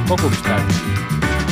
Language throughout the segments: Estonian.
kogumispäevik.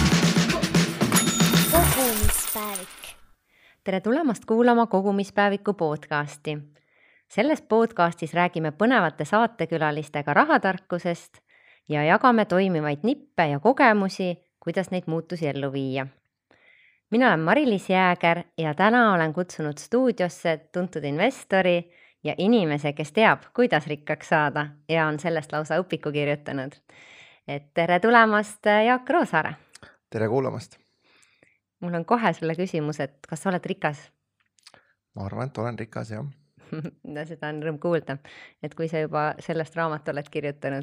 Kogumispäevik. Tere tulemast kuulama Kogumispäeviku podcasti. Selles podcastis räägime põnevate saatekülalistega rahatarkusest ja jagame toimivaid nippe ja kogemusi, kuidas neid muutusi ellu viia. Mina olen Mari-Liis Jääger ja täna olen kutsunud stuudiosse tuntud investori ja inimese, kes teab, kuidas rikkaks saada ja on sellest lausa õpiku kirjutanud. Tere tulemast, Jaak Roosaare! Tere kuulamast! Mul on kohe sulle küsimus, et kas sa oled rikas? Ma arvan, et olen rikas, jah. Seda on rõõm kuulda, et kui sa juba sellest raamat oled kirjutanud.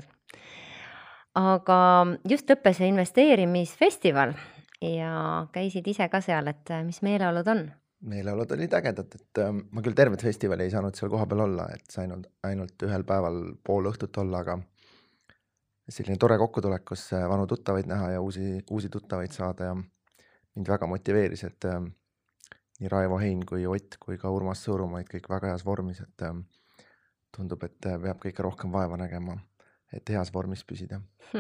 Aga just lõppes investeerimisfestival ja käisid ise ka seal, et mis meeleolud on? Meeleolud olid ägedad, et ma küll tervet festivali ei saanud seal koha peal olla, et sain ainult ühel päeval pool õhtut olla, aga selline tore kokkutulek, kus vanu tuttavaid näha ja uusi tuttavaid saada ja mind väga motiveeris, et nii Raivo Hein kui Ott kui ka Urmas Sõõrumaid kõik väga heas vormis, et tundub, et peab kõike rohkem vaeva nägema, et heas vormis püsida.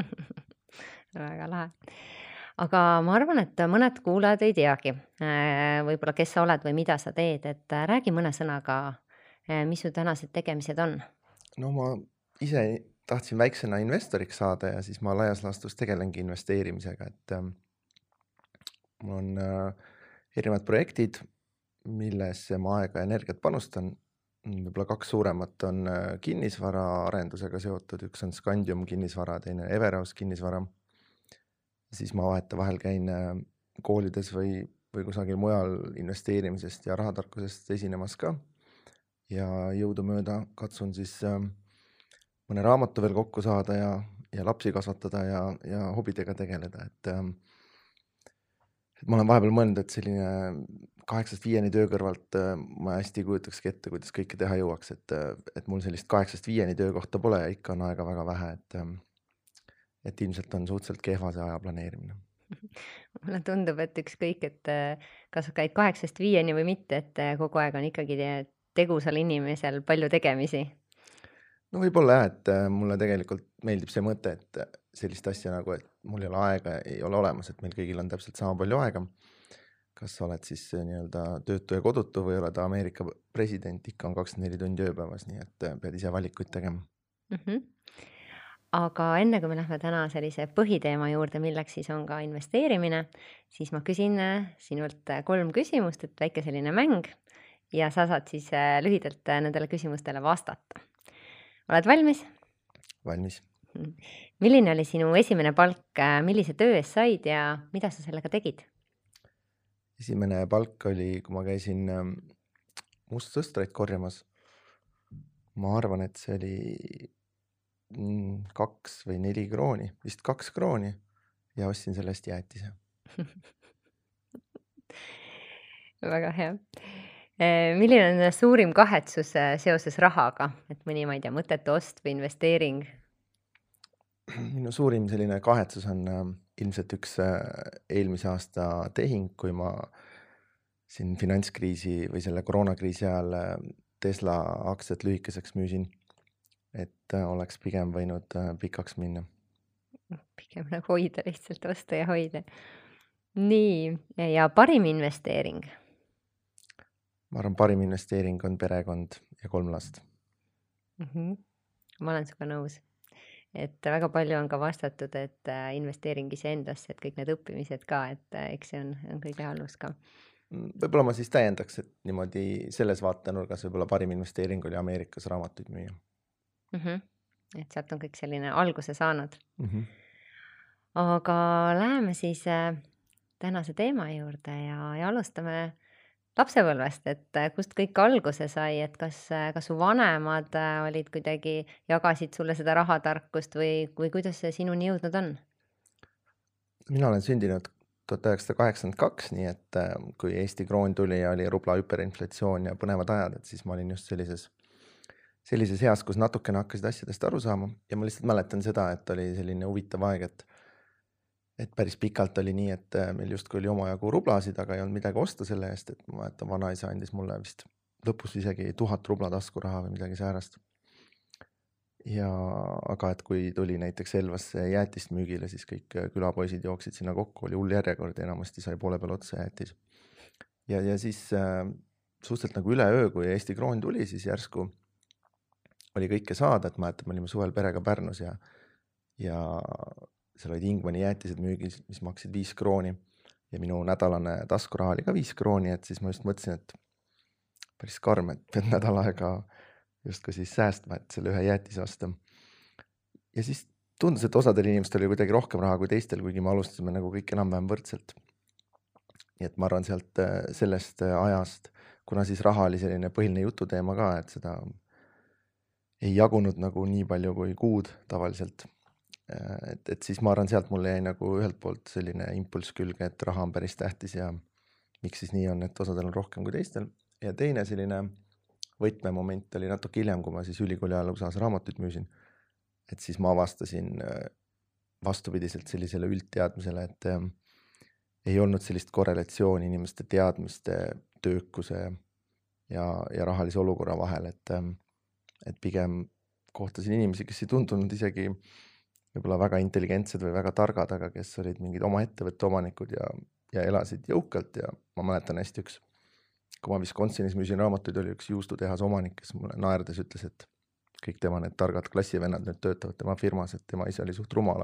Väga lahe. Aga ma arvan, et mõned kuulajad ei teagi, võib-olla kes sa oled või mida sa teed, et räägi mõne sõnaga, mis su tänased tegemised on? No ma ise tahtsin väiksena investoriks saada ja siis ma laias laastus tegelengi investeerimisega, et mul on erinevad projektid, millesse ma aega ja energiat panustan. Võib-olla 2 suuremat on kinnisvara arendusega seotud, üks on Scandium kinnisvara, teine Everhouse kinnisvara. Siis ma vahel käin koolides või kusagil mujal investeerimisest ja rahatarkusest esinemas ka. Ja jõudumööda katsun siis mõne raamatu veel kokku saada ja lapsi kasvatada ja hobidega tegeleda. Et ma olen vahepeal mõelnud, et selline 8-5 töö kõrvalt ma hästi kujutakski ette, kuidas kõike teha jõuaks, et mul sellist 8-5 töökohta pole ja ikka on aega väga vähe, et ilmselt on suhteliselt kehva see aja planeerimine. Mulle tundub, et ükskõik, et kas käid 8-5 või mitte, et kogu aeg on ikkagi tegusal inimesel palju tegemisi. No võib-olla jah, et mulle tegelikult meeldib see mõte, et sellist asja nagu, et mul ei ole aega, ei ole olemas, et meil kõigil on täpselt sama palju aega. Kas sa oled siis nii-öelda töötu ja kodutu või oled Ameerika president, ikka on 24 tundi ööpäevas, nii et pead ise valikuid tegema. Aga enne kui me lähme täna sellise põhiteema juurde, milleks siis on ka investeerimine, siis ma küsin sinult 3 küsimust, et väike selline mäng ja sa saad siis lühidalt nendele küsimustele vastata. Oled valmis? Valmis. Milline oli sinu esimene palk, millise töö eest said ja mida sa sellega tegid? Esimene palk oli, kui ma käisin mustsõstraid korjamas. Ma arvan, et see oli 2 või 4 krooni, vist 2 krooni ja ostsin sellest jäätise. Väga hea. Milline on suurim kahetsus seoses rahaga, et mõni, ma ei tea, mõttetu ost või investeering? Minu suurim selline kahetsus on ilmselt üks eelmise aasta tehing, kui ma siin finantskriisi või selle koroonakriisi ajal Tesla aktsiat lühikeseks müüsin, et oleks pigem võinud pikaks minna. Pigem nagu hoida, lihtsalt osta ja hoida. Nii, ja parim investeering? Ma arvan, parim investeering on perekond ja 3 last. Ma olen sinuga nõus. Et väga palju on ka vastatud, et investeering iseendasse, et kõik need õppimised ka, et eks see on kõige alus ka. Võib-olla ma siis täiendaks, et niimoodi selles vaatenurgas võib-olla parim investeering oli Ameerikas raamatuid müüa. Et sealt on kõik selline alguse saanud. Aga läheme siis tänase teema juurde ja alustame lapsepõlvest, et kust kõik alguse sai, et kas su vanemad olid kuidagi, jagasid sulle seda rahatarkust või kuidas see sinuni jõudnud on? Mina olen sündinud 1982, nii et kui Eesti kroon tuli ja oli rubla hüperinflatsioon ja põnevad ajad, et siis ma olin just sellises heas, kus natukene hakkasid asjadest aru saama ja ma lihtsalt mäletan seda, et oli selline huvitav aeg, et päris pikalt oli nii, et meil justkui oli omajagu rublasid, aga ei olnud midagi osta selle eest, et ma mäletan, vanaisa andis mulle vist lõpus isegi 1000 rubla taskuraha või midagi säärast. ja aga et kui tuli näiteks Elvasse jäätist müügile, siis kõik külapoisid jooksid sinna kokku, oli hull järjekord ja enamasti sai poole peal otsa jäätis. Ja siis suhteliselt nagu üleöö, kui Eesti kroon tuli, siis järsku oli kõike saada, et mäletan, me olime suvel perega Pärnus ja seal olid Ingmani jäätised müügis, mis maksid 5 krooni ja minu nädalane taskuraha oli ka 5 krooni, et siis ma just mõtlesin, et päris karm, et pead nädal aega justkui siis säästma, et selle ühe jäätise osta. Ja siis tundus, et osadel inimestel oli kuidagi rohkem raha kui teistel, kuigi me alustasime nagu kõik enam-vähem võrdselt. Nii et ma arvan sealt sellest ajast, kuna siis raha oli selline põhiline jututeema ka, et seda ei jagunud nagu nii palju kui kuud tavaliselt. Et siis ma arvan, sealt mulle jäi nagu ühelt poolt selline impulss külge, et raha on päris tähtis ja miks siis nii on, et osadel on rohkem kui teistel. Ja teine selline võtmemoment oli natuke hiljem, kui ma siis ülikooli ajal USA-s raamatuid müüsin. Et siis ma avastasin vastupidiselt sellisele üldteadmisele, et ei olnud sellist korrelatsiooni inimeste teadmiste, töökuse ja rahalise olukorra vahel, et pigem kohtasin inimesi, kes ei tundunud isegi võib-olla väga intelligentsed või väga targad, aga kes olid mingid oma ettevõtte omanikud ja elasid jõukalt ja ma mäletan hästi kui ma Wisconsinis müüsin raamatuid, oli üks juustutehase omanik, kes mulle naerdes ütles, et kõik tema need targad klassivennad nüüd töötavad tema firmas, et tema ise oli suht rumal,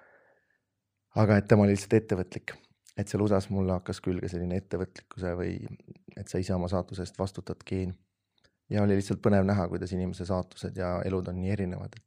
aga et tema oli lihtsalt ettevõtlik. Et seal USA-s mulle hakkas külge selline ettevõtlikkuse või et sa ise oma saatuse eest vastutad geen. Ja oli lihtsalt põnev näha, kuidas inimese saatused ja elud on nii erinevad,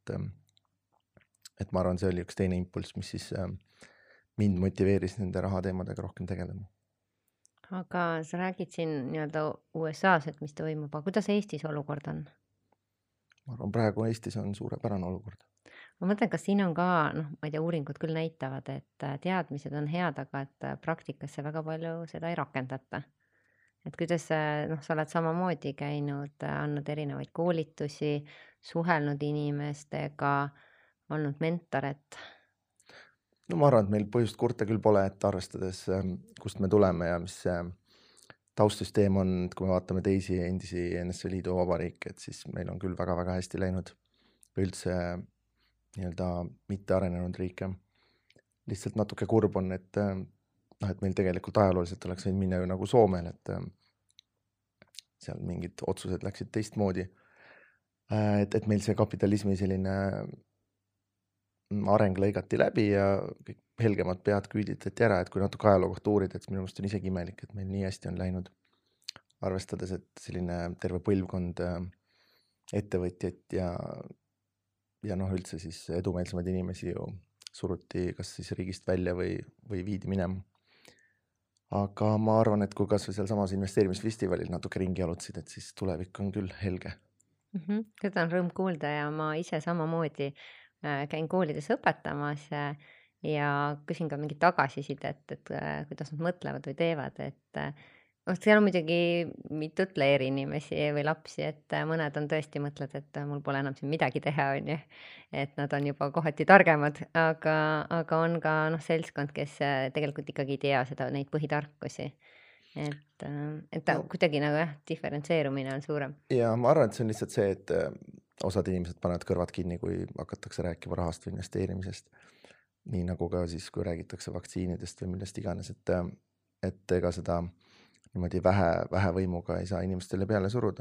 et ma arvan, see oli üks teine impulss, mis siis mind motiveeris nende rahateemadega rohkem tegelema. Aga sa räägid siin nii-öelda USA-s, et mis toimub, aga kuidas Eestis olukord on? Ma arvan, praegu Eestis on suurepärane olukord. Ma mõtlen, kas siin on ka, ma ei tea, uuringud küll näitavad, et teadmised on head, aga et praktikasse väga palju seda ei rakendata. Et kuidas sa oled samamoodi käinud, andnud erinevaid koolitusi, suhelnud inimestega, olnud mentor, et No ma arvan, et meil põhjust kurta küll pole, et arvestades, kust me tuleme ja mis see taustsüsteem on, et kui me vaatame teisi endisi NSV Liidu vabariike, et siis meil on küll väga-väga hästi läinud üldse nii-öelda mitte arenenud riike. Lihtsalt natuke kurb on, et meil tegelikult ajalooliselt oleks võinud minna ju nagu Soomel, et seal mingid otsused läksid teistmoodi. Et meil see kapitalismi selline areng lõigati läbi ja kõik helgemad pead küüditati ära, et kui natuke ajaloo kohta uurida, et minu meelest on isegi imelik, et meil nii hästi on läinud. Arvestades, et selline terve põlvkond ettevõtjaid ja üldse siis edumeelsemaid inimesi ju suruti kas siis riigist välja või viidi minema. Aga ma arvan, et kui kasvõi sealsamas investeerimisfestivalil natuke ringi jalutasid, et siis tulevik on küll helge. Seda on rõõm kuulda ja ma ise samamoodi käin koolides õpetamas ja küsin ka mingit tagasisidet, et kuidas nad mõtlevad või teevad, et seal on muidugi mitut leeri inimesi või lapsi, et mõned on tõesti mõtled, et mul pole enam siin midagi teha, on ju. Et nad on juba kohati targemad, aga on ka seltskond, kes tegelikult ikkagi ei tea neid põhitarkusi. Et ta kuidagi nagu jah, diferentseerumine on suurem. Ja ma arvan, et see on lihtsalt see, et osad inimesed panevad kõrvad kinni, kui hakatakse rääkima rahast või investeerimisest. Nii nagu ka siis, kui räägitakse vaktsiinidest või millest iganes, et ega seda niimoodi vähe võimuga ei saa inimestele peale suruda.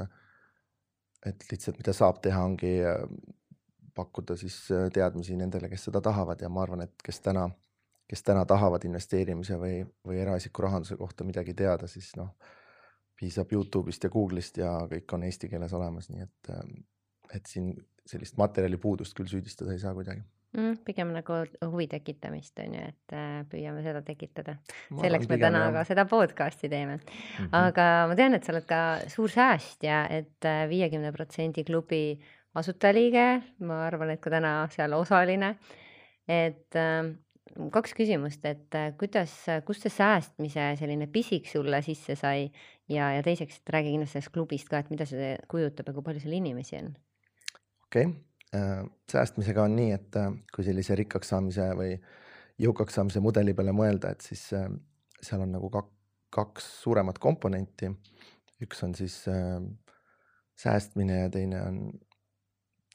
Et lihtsalt mida saab teha, ongi pakkuda siis teadmisi nendele, kes seda tahavad ja ma arvan, et kes täna tahavad investeerimise või eraisiku rahanduse kohta midagi teada, siis piisab YouTube'ist ja Google'ist ja kõik on eesti keeles olemas, nii et siin sellist materjali puudust küll süüdistada ei saa kuidagi. Pigem nagu huvi tekitamist, on ju, et püüame seda tekitada. Ma Selleks arvan, me pigem täna jah. ka seda podcasti teeme. Aga ma tean, et sa oled ka suur säästja, et 50% klubi asutajaliige, ma arvan, et ka täna seal osaline. Et 2 küsimust, et kust see säästmise selline pisik sulle sisse sai ja teiseks, et räägi kindlasti sellest klubist ka, et mida see kujutab ja kui palju seal inimesi on? Okei. Säästmisega on nii, et kui sellise rikkaks saamise või jõukaks saamise mudeli peale mõelda, et siis seal on nagu 2 suuremat komponenti. Üks on siis säästmine ja teine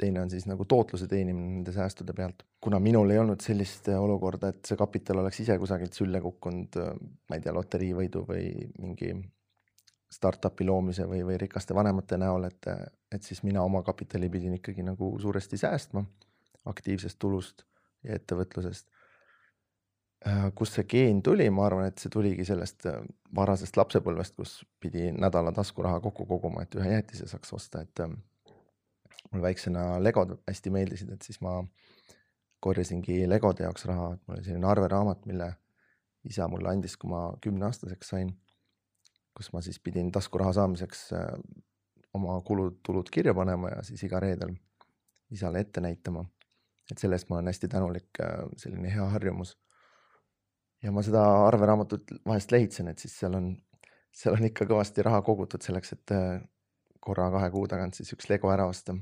teine on siis nagu tootluse teenimine nende säästude pealt. Kuna minul ei olnud sellist olukorda, et see kapital oleks ise kusagilt sülle kukkunud, ma ei tea, loteriivõidu või mingi startupi loomise või rikaste vanemate näol, et siis mina oma kapitali pidin ikkagi nagu suuresti säästma aktiivsest tulust ja ettevõtlusest. Kus see geen tuli, ma arvan, et see tuligi sellest varasest lapsepõlvest, kus pidi nädala taskuraha kokku koguma, et ühe jäätise saaks osta, et mul väiksena legod hästi meeldisid, et siis ma korjasingi legode jaoks raha, et mul oli selline arveraamat, mille isa mulle andis, kui ma 10-aastaseks sain, kus ma siis pidin taskuraha saamiseks oma kulud-tulud kirja panema ja siis iga reedel isale ette näitama. Et sellest ma olen hästi tänulik, selline hea harjumus. Ja ma seda arveraamatut vahest lehitsen, et siis seal on ikka kõvasti raha kogutud selleks, et korra 2 kuu tagant siis üks Lego ära osta.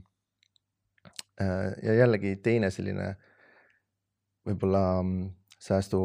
Ja jällegi teine selline võib-olla säästu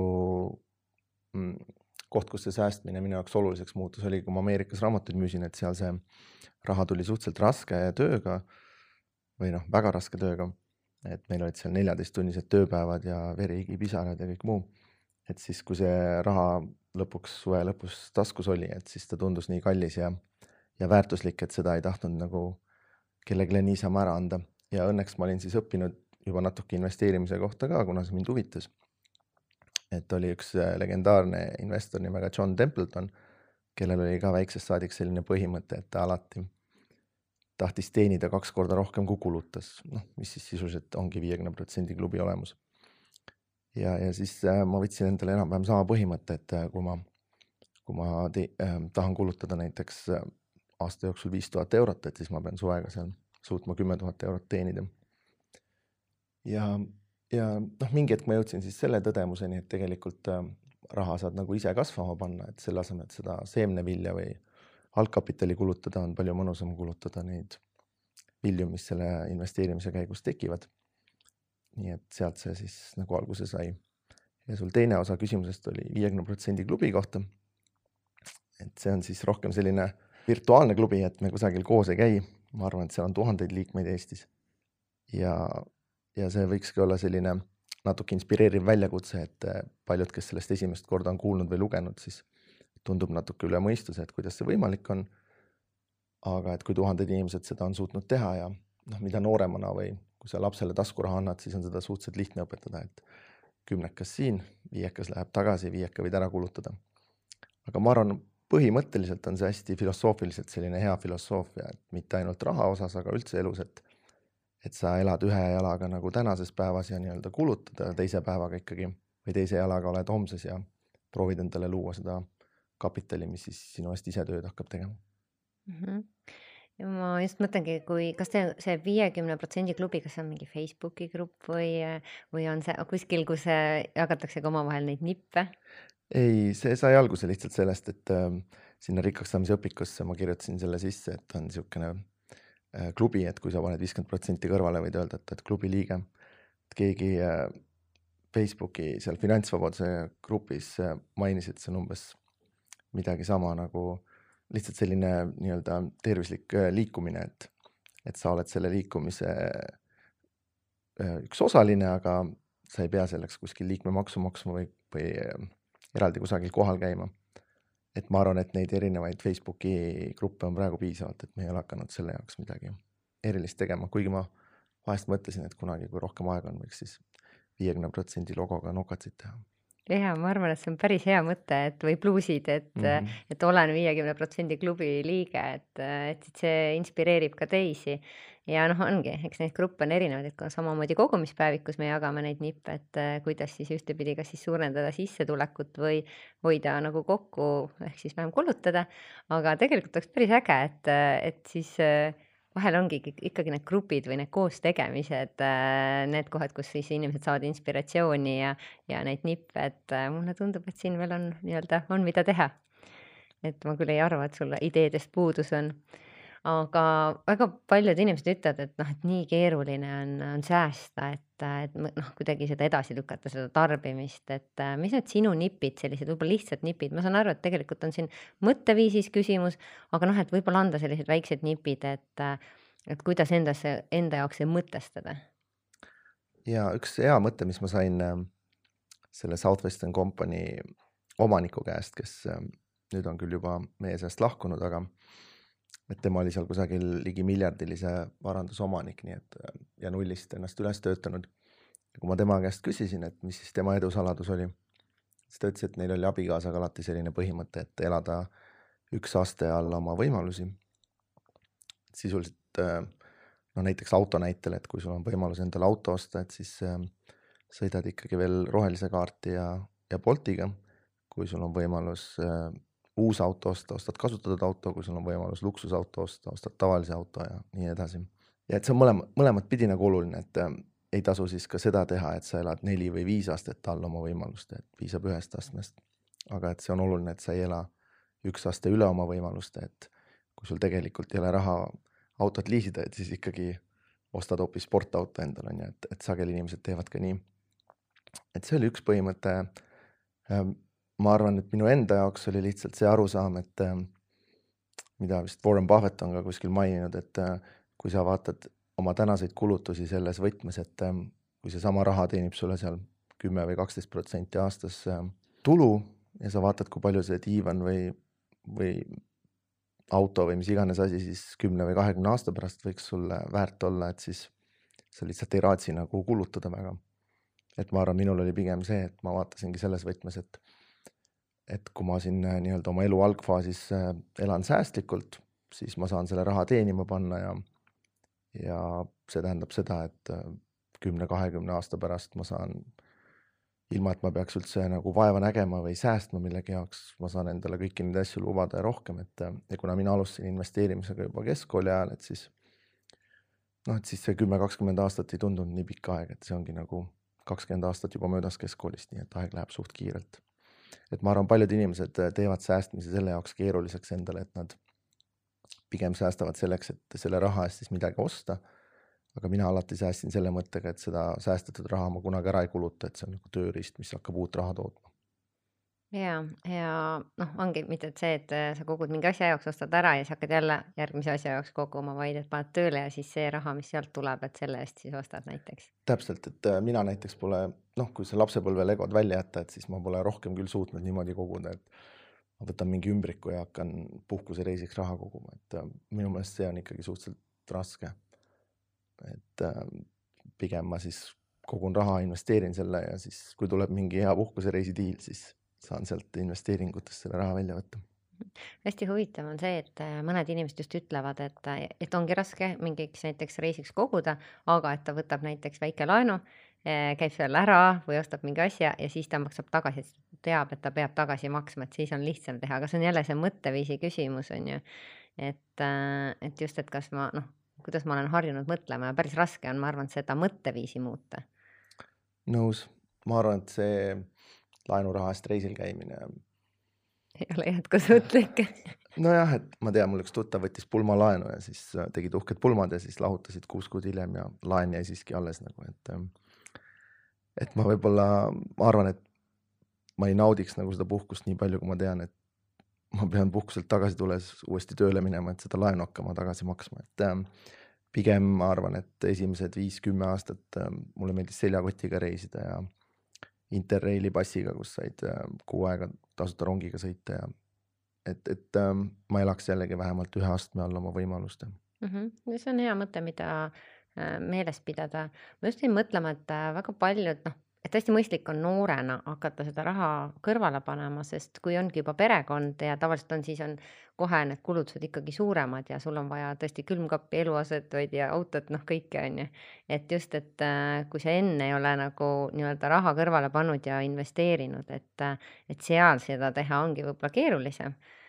koht, kus see säästmine minu jaoks oluliseks muutus, oli, kui ma Ameerikas raamatuid müüsin, et seal see raha tuli suhteliselt raske tööga või väga raske tööga. Et meil olid seal 14-tunnised tööpäevad ja verigi, pisarad ja kõik muu. Et siis, kui see raha lõpuks suve lõpus taskus oli, et siis ta tundus nii kallis ja väärtuslik, et seda ei tahtnud nagu kellelegi niisama ära anda. Ja õnneks ma olin siis õppinud juba natuke investeerimise kohta ka, kuna see mind huvitas. Et oli üks legendaarne investor nimega John Templeton, kellel oli ka väiksest saadik selline põhimõte, et ta alati tahtis teenida 2 korda rohkem kui kulutas, mis siis sisuliselt ongi 50% klubi olemus. Ja siis ma võtsin endale enam-vähem sama põhimõte, et kui ma tahan kulutada näiteks aasta jooksul 5000 eurot, et siis ma pean suvega seal suutma 10 000 eurot teenida. Ja mingi hetk ma jõudsin siis selle tõdemuseni, et tegelikult raha saad nagu ise kasvama panna, et selle asemel, et seda seemnevilja või algkapitali kulutada, on palju mõnusam kulutada neid vilju, mis selle investeerimise käigus tekivad. Nii et sealt see siis nagu alguse sai. Ja sul teine osa küsimusest oli 50% klubi kohta. Et see on siis rohkem selline virtuaalne klubi, et me kusagil koos ei käi. Ma arvan, et seal on 1000 liikmeid Eestis. Ja see võikski olla selline natuke inspireeriv väljakutse, et paljud, kes sellest esimest korda on kuulnud või lugenud, siis tundub natuke üle mõistuse, et kuidas see võimalik on. Aga et kui 1000 inimesed seda on suutnud teha ja mida nooremana või kui sa lapsele taskuraha annad, siis on seda suhteliselt lihtne õpetada, et 10 siin, 5 läheb tagasi, 5 võid ära kulutada. Aga ma arvan, põhimõtteliselt on see hästi filosoofiliselt selline hea filosoofia, et mitte ainult raha osas, aga üldse elus, et sa elad ühe jalaga nagu tänases päevas ja nii-öelda kulutada teise päevaga ikkagi või teise jalaga oled homses ja proovid endale luua seda kapitali, mis siis sinu eest ise tööd hakkab tegema. Ja ma just mõtlengi, kas see 50% klubi, kas see on mingi Facebooki grupp või on see kuskil, kus jagatakse ka omavahel neid nippe? Ei, see sai alguse lihtsalt sellest, et sinna rikkaks saamise õpikusse ma kirjutasin selle sisse, et on niisugune klubi, et kui sa paned 50% kõrvale, võid öelda, et klubi liige. Et keegi Facebooki seal finantsvabaduse grupis mainis, et see on umbes midagi sama nagu lihtsalt selline nii-öelda tervislik liikumine, et sa oled selle liikumise üks osaline, aga sa ei pea selleks kuskil liikmemaksu maksma või eraldi kusagil kohal käima. Et ma arvan, et neid erinevaid Facebooki gruppe on praegu piisavalt, et me ei ole hakanud selle jaoks midagi erilist tegema, kuigi ma vahest mõtlesin, et kunagi, kui rohkem aega on, võiks siis 50% logoga nokatsid teha. Ja ma arvan, et see on päris hea mõte, et või pluusid, et olen 50% klubi liige, et see inspireerib ka teisi. Ja ongi, eks neid gruppe on erinevaid, et samamoodi kogumispäevikus me jagame neid nippe, et kuidas siis ühtepidi kas siis suurendada sissetulekut või hoida nagu kokku, ehk siis vähem kulutada. Aga tegelikult oleks päris äge, et siis vahel ongi ikkagi need grupid või need koos tegemised, need kohad, kus siis inimesed saavad inspiratsiooni ja neid nippe, et mulle tundub, et siin veel on mida teha. Et ma küll ei arva, et sul ideedest puudus on. Aga väga paljud inimesed ütlevad, et nii keeruline on säästa, et kuidagi seda edasi lükata, seda tarbimist, et mis need sinu nipid, sellised võib-olla lihtsad nipid, ma saan aru, et tegelikult on siin mõtteviisis küsimus, aga et võib-olla anda sellised väiksed nipid, et kuidas enda jaoks see mõtestada? Ja üks hea mõte, mis ma sain selle Southwestern Company omaniku käest, kes nüüd on küll juba meie seast lahkunud, aga et tema oli seal kusagil ligi miljardilise varandusomanik, nii et ja nullist ennast üles töötanud. Ja kui ma tema käest küsisin, et mis siis tema edusaladus oli, siis ta ütles, et neil oli abikaasaga alati selline põhimõte, et elada üks aste alla oma võimalusi. Sisuliselt no näiteks auto näitel, et kui sul on võimalus endale auto osta, et siis sõidad ikkagi veel rohelise kaarti ja Boltiga. Kui sul on võimalus uus auto osta, ostad kasutatud auto, kui sul on võimalus luksusauto osta, ostad tavalise auto ja nii edasi. Ja et see on mõlemat pidi nagu oluline, et ei tasu siis ka seda teha, et sa elad 4 või 5 astet all oma võimaluste, et piisab ühest astmest. Aga et see on oluline, et sa ei ela üks aste üle oma võimaluste, et kui sul tegelikult ei ole raha autot liisida, et siis ikkagi ostad hoopis sportauto endale, on ju, et sageli inimesed teevad ka nii. Et see oli üks põhimõte. Ma arvan, et minu enda jaoks oli lihtsalt see arusaam, et mida vist Warren Buffett on ka kuskil maininud, et kui sa vaatad oma tänaseid kulutusi selles võtmes, et kui see sama raha teenib sulle seal 10 või 12% aastas tulu ja sa vaatad, kui palju see diivan või auto või mis iganes asi siis 10 või 20 aasta pärast võiks sulle väärt olla, et siis sa lihtsalt ei raatsi nagu kulutada väga. Et ma arvan, minul oli pigem see, et ma vaatasingi selles võtmes, et kui ma siin nii-öelda oma elu algfaasis elan säästlikult, siis ma saan selle raha teenima panna ja see tähendab seda, et 10-20 aasta pärast ma saan, ilma et ma peaks üldse nagu vaeva nägema või säästma millegi jaoks, ma saan endale kõiki neid asju lubada ja rohkem, ja kuna mina alustasin investeerimisega juba keskkooli ajal, et siis see 10-20 aastat ei tundunud nii pikk aeg, et see ongi nagu 20 aastat juba möödas keskkoolist, nii et aeg läheb suht kiirelt. Et ma arvan, paljud inimesed teevad säästmise selle jaoks keeruliseks endale, et nad pigem säästavad selleks, et selle raha eest siis midagi osta. Aga mina alati säästin selle mõttega, et seda säästetud raha ma kunagi ära ei kuluta, et see on nagu tööriist, mis hakkab uut raha tootma. Ja ongi mitte et see, et sa kogud mingi asja jaoks, ostad ära ja siis hakkad jälle järgmise asja jaoks koguma, vaid et paned tööle ja siis see raha, mis sealt tuleb, et selle eest siis ostad näiteks. Täpselt, et mina näiteks pole, kui see lapsepõlve legod välja jätta, et siis ma pole rohkem küll suutnud niimoodi koguda, et ma võtan mingi ümbriku ja hakkan puhkusereisiks raha koguma, et minu meelest see on ikkagi suhteliselt raske. Et pigem ma siis kogun raha, investeerin selle ja siis kui tuleb mingi hea puhkusereisi diil, siis saan sealt investeeringutest selle raha välja võtta. Hästi huvitav on see, et mõned inimesed just ütlevad, et ongi raske mingiks näiteks reisiks koguda, aga et ta võtab näiteks väike laenu, käib seal ära või ostab mingi asja ja siis ta maksab tagasi, et teab, et ta peab tagasi maksma, et siis on lihtsam teha, aga see on jälle see mõtteviisi küsimus, on ju. Et just, et kas kuidas ma olen harjunud mõtlema ja päris raske on, ma arvan, seda mõtteviisi muuta. Nõus, ma arvan, et see laenuraha eest reisil käimine ei ole jätkusuutlik. Nojah, et ma tean, mul üks tuttav võttis pulmalaenu ja siis tegid uhked pulmad ja siis lahutasid 6 kuud hiljem ja laen jäi siiski alles nagu, et ma võib-olla, ma arvan, et ma ei naudiks nagu seda puhkust nii palju, kui ma tean, et ma pean puhkuselt tagasi tulles uuesti tööle minema, et seda laenu hakkama tagasi maksma, et pigem ma arvan, et esimesed 5-10 aastat mulle meeldis seljakotiga reisida ja Interraili passiga, kus said 6 aega tasuta rongiga sõita ja et ma elaks jällegi vähemalt 1 astme all oma võimaluste. See on hea mõte, mida meeles pidada. Ma just jäin mõtlema, et väga paljud, et hästi mõistlik on noorena hakata seda raha kõrvale panema, sest kui ongi juba perekond ja tavaliselt siis on kohe need kulutused ikkagi suuremad ja sul on vaja tõesti külmkappi, eluasetuid ja autot, kõike on ju. Et just, et kui sa enne ei ole nagu nii-öelda raha kõrvale pannud ja investeerinud, et seal seda teha ongi võib-olla keerulisem.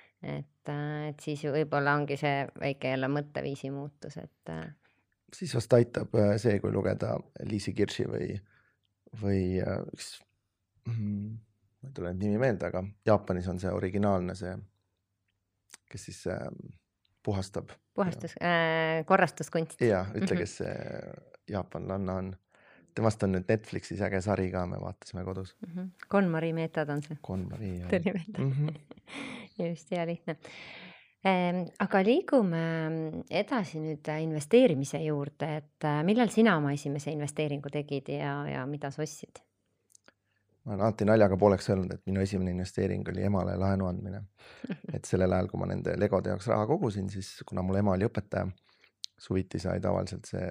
Et siis võib-olla ongi see väike jälle mõtteviisi muutus, et Siis vast aitab see, kui lugeda Liisi Kirši või üks, ma ei tule nüüd nimi meelde, aga Jaapanis on see originaalne see, kes siis puhastab. korrastuskunst. Jaa, ütle, kes see jaapanlanna on. Temast on nüüd Netflixis äge sari ka, me vaatasime kodus. KonMari meetod on see. KonMari, jah. Tuli meelde. Just, hea lihtne. Aga liigume edasi nüüd investeerimise juurde, et millal sina oma esimese investeeringu tegid ja mida sa ostsid? Ma olen alati naljaga pooleks öelnud, et minu esimene investeering oli emale laenu andmine. Et sellel ajal, kui ma nende legode jaoks raha kogusin, siis kuna mul ema oli õpetaja, suviti sai tavaliselt see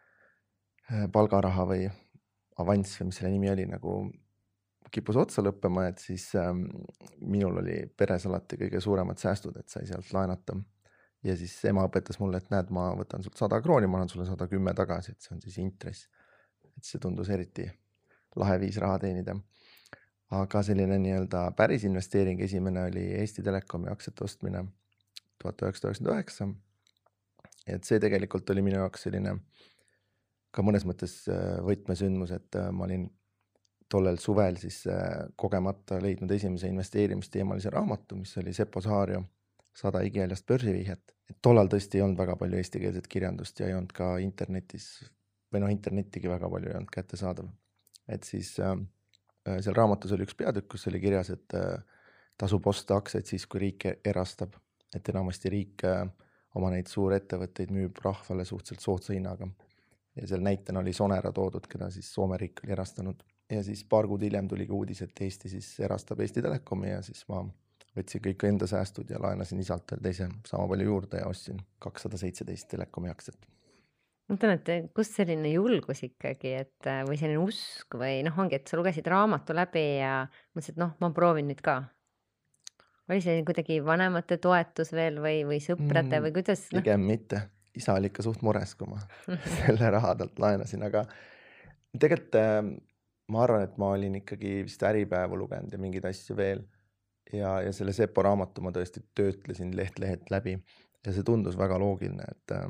palgaraha või avanss või mis selle nimi oli, nagu kippus otsa lõppema, et siis minul oli peres alati kõige suuremad säästud, et sai sealt laenata. Ja siis ema õpetas mulle, et näed, ma võtan sult 100 krooni, ma annan sulle 110 tagasi, et see on siis intress. Et see tundus eriti lahe viis raha teenida. Aga selline nii-öelda päris investeering esimene oli Eesti Telekomi aktsiate ostmine 1999. Et see tegelikult oli minu jaoks selline ka mõnes mõttes võtmesündmus, et ma olin tollel suvel siis kogemata leidnud esimese investeerimisteemalise raamatu, mis oli Seppo Saario 100 igieljast börsivihjet. Et tollal tõesti ei olnud väga palju eestikeelset kirjandust ja ei olnud ka internetis või internetigi väga palju ei olnud kättesaadav. Et siis seal raamatus oli üks peatükk, kus oli kirjas, et tasub osta aktsiaid siis, kui riik erastab. Et enamasti riik oma neid suurettevõtteid müüb rahvale suhteliselt soodsa hinnaga. Ja seal näitena oli Sonera toodud, keda siis Soome riik oli erastanud. Ja siis paar kuud hiljem tuligi uudis, et Eesti siis erastab Eesti Telekomi ja siis ma võtsin kõik enda säästud ja laenasin isalt veel teise sama palju juurde ja ostsin 217 Telekomi aktsiat. Ma mõtlen, et kust selline julgus ikkagi, et või selline usk või ongi, et sa lugesid raamatu läbi ja mõtlesid, ma proovin nüüd ka. Oli see kuidagi vanemate toetus veel või sõprade või kuidas? Pigem mitte. Isa oli ikka suht mures, kui ma selle raha talt laenasin, aga tegelikult ma arvan, et ma olin ikkagi vist Äripäevu lugenud ja mingeid asju veel. Ja selle Seppo raamatu ma tõesti töötlesin leht-lehelt läbi ja see tundus väga loogiline,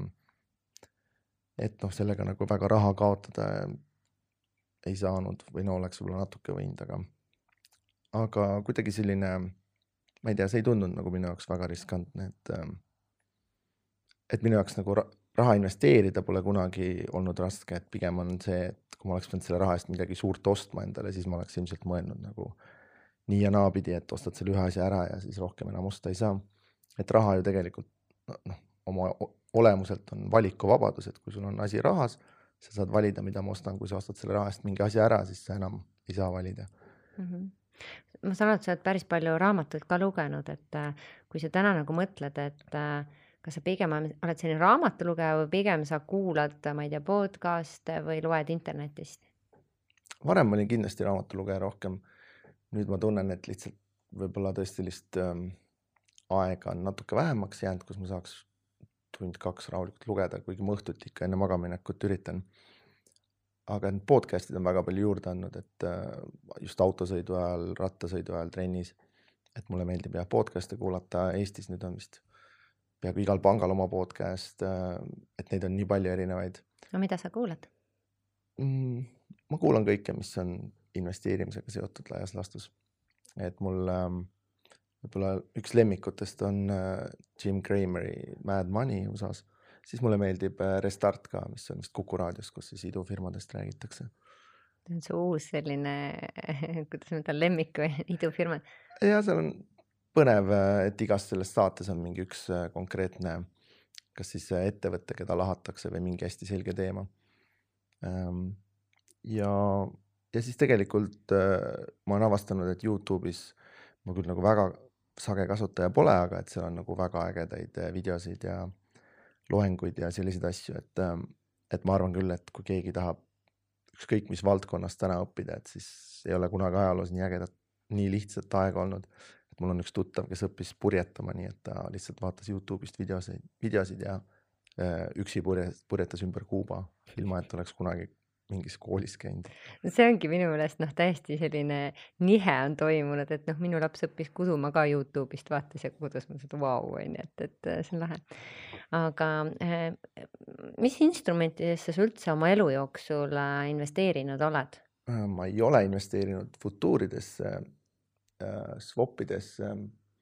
et sellega nagu väga raha kaotada ei saanud või oleks võib-olla natuke võinud, aga kuidagi selline, ma ei tea, see ei tundunud nagu minu jaoks väga riskantne, et minu jaoks nagu raha investeerida pole kunagi olnud raske, et pigem on see, et kui ma oleks pidanud selle raha eest midagi suurt ostma endale, siis ma oleks ilmselt mõelnud nagu nii ja naapidi, et ostad selle ühe asja ära ja siis rohkem enam osta ei saa. Et raha ju tegelikult oma olemuselt on valikuvabadus, et kui sul on asi rahas, sa saad valida, mida ma ostan, kui sa ostad selle raha eest mingi asja ära, siis sa enam ei saa valida. Ma saan aru, et sa oled päris palju raamatuid ka lugenud, et kui sa täna nagu mõtled, et kas sa pigem oled selline raamatulugeja või pigem sa kuulad, ma ei tea, podcast'e või loed internetist? Varem olin kindlasti raamatulugeja rohkem. Nüüd ma tunnen, et lihtsalt võib-olla tõesti sellist aega on natuke vähemaks jäänud, kus ma saaks 1-2 rahulikult lugeda, kuigi ma õhtuti ikka enne magaminekut üritan. Aga need podcast'id on väga palju juurde andnud, et just autosõidu ajal, rattasõidu ajal trennis, et mulle meeldib podcast'e kuulata. Eestis nüüd on vist peaaegu igal pangal oma podcast, et neid on nii palju erinevaid. No mida sa kuulad? Ma kuulan kõike, mis on investeerimisega seotud laias laastus. Et mul võib-olla üks lemmikutest on Jim Crameri Mad Money USA-s. Siis mulle meeldib Restart ka, mis on vist Kuku raadios, kus siis idufirmadest räägitakse. See on see uus selline, kuidas mõtlen, lemmik või idufirmad? Ja seal on põnev, et igast sellest saates on mingi üks konkreetne, kas siis ettevõtte, keda lahatakse või mingi hästi selge teema. Ja siis tegelikult ma olen avastanud, et YouTube'is ma küll nagu väga sage kasutaja pole, aga et seal on nagu väga ägedaid videosid ja loenguid ja selliseid asju, et ma arvan küll, et kui keegi tahab ükskõik mis valdkonnas täna õppida, et siis ei ole kunagi ajaloos nii ägedat, nii lihtsat aega olnud. Et mul on üks tuttav, kes õppis purjetama, nii et ta lihtsalt vaatas YouTube'ist videosid ja üksi purjetas ümber Kuuba, ilma et oleks kunagi mingis koolis käinud. See ongi minu meelest täiesti selline nihe on toimunud, et minu laps õppis kuduma ka YouTube'ist, vaatas ja kudus ma seda vau, et see on lahe. Aga mis instrumentidesse sa üldse oma elu jooksul investeerinud oled? Ma ei ole investeerinud futuuridesse, swapidesse,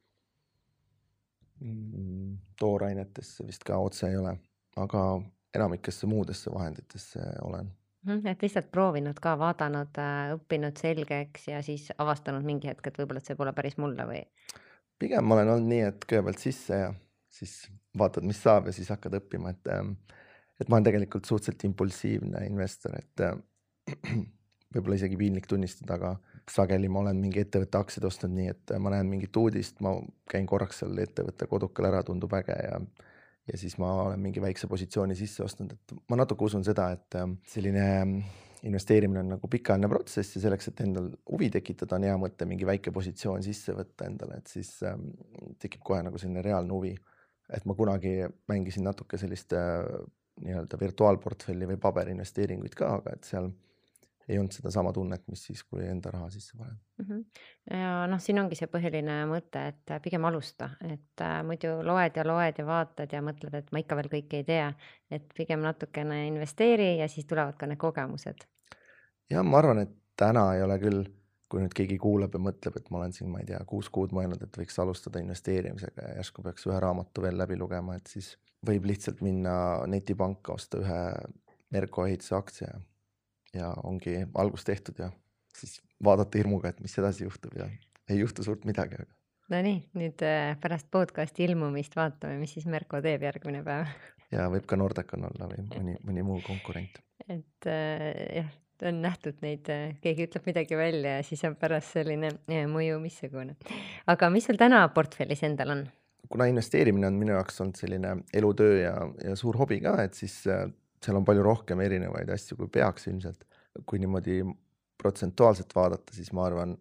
toorainetesse vist ka otse ei ole, aga enamikesse muudesse vahenditesse olen. Et lihtsalt proovinud ka, vaadanud, õppinud selgeks ja siis avastanud mingi hetk, et võib-olla see pole päris mulle või? Pigem ma olen olnud nii, et kõigepealt sisse ja siis vaatad, mis saab ja siis hakkad õppima, et ma olen tegelikult suhteliselt impulsiivne investor, et võib-olla isegi piinlik tunnistada, aga sageli ma olen mingi ettevõtte aktsiaid ostnud nii, et ma näen mingit uudist, ma käin korraks seal ettevõtte kodukal ära, tundub äge ja siis ma olen mingi väikse positsiooni sisse ostnud, et ma natuke usun seda, et selline investeerimine on nagu pikaajaline protsess ja selleks, et endal huvi tekitada, on hea mõte mingi väike positsioon sisse võtta endale, et siis tekib kohe nagu selline reaalne huvi. Et ma kunagi mängisin natuke sellist nii-öelda virtuaalportfelli või paberinvesteeringuid ka, aga et seal ei olnud seda sama tunnet, mis siis, kui enda raha sisse paned. Ja noh, siin ongi see põhiline mõte, et pigem alusta, et muidu loed ja vaatad ja mõtled, et ma ikka veel kõike ei tea, et pigem natukene investeeri ja siis tulevad ka need kogemused. Ja ma arvan, et täna ei ole küll, kui nüüd keegi kuulab ja mõtleb, et ma olen siin, ma ei tea, 6 kuud mõelnud, et võiks alustada investeerimisega ja järsku peaks ühe raamatu veel läbi lugema, et siis võib lihtsalt minna netipanka, osta ühe Merko ehituse aktsia ja ongi algus tehtud ja siis vaadata hirmuga, et mis edasi juhtub ja ei juhtu suurt midagi. No nii, nüüd pärast podcasti ilmumist vaatame, mis siis Merko teeb järgmine päev. Ja võib ka Nordecon olla või mõni muu konkurent. Et jah, on nähtud neid, keegi ütleb midagi välja ja siis on pärast selline mõju missugune. Aga mis sul täna portfellis endal on? Kuna investeerimine on minu jaoks olnud selline elutöö ja suur hobi ka, et siis seal on palju rohkem erinevaid asju, kui peaks ilmselt. Kui niimoodi protsentuaalselt vaadata, siis ma arvan,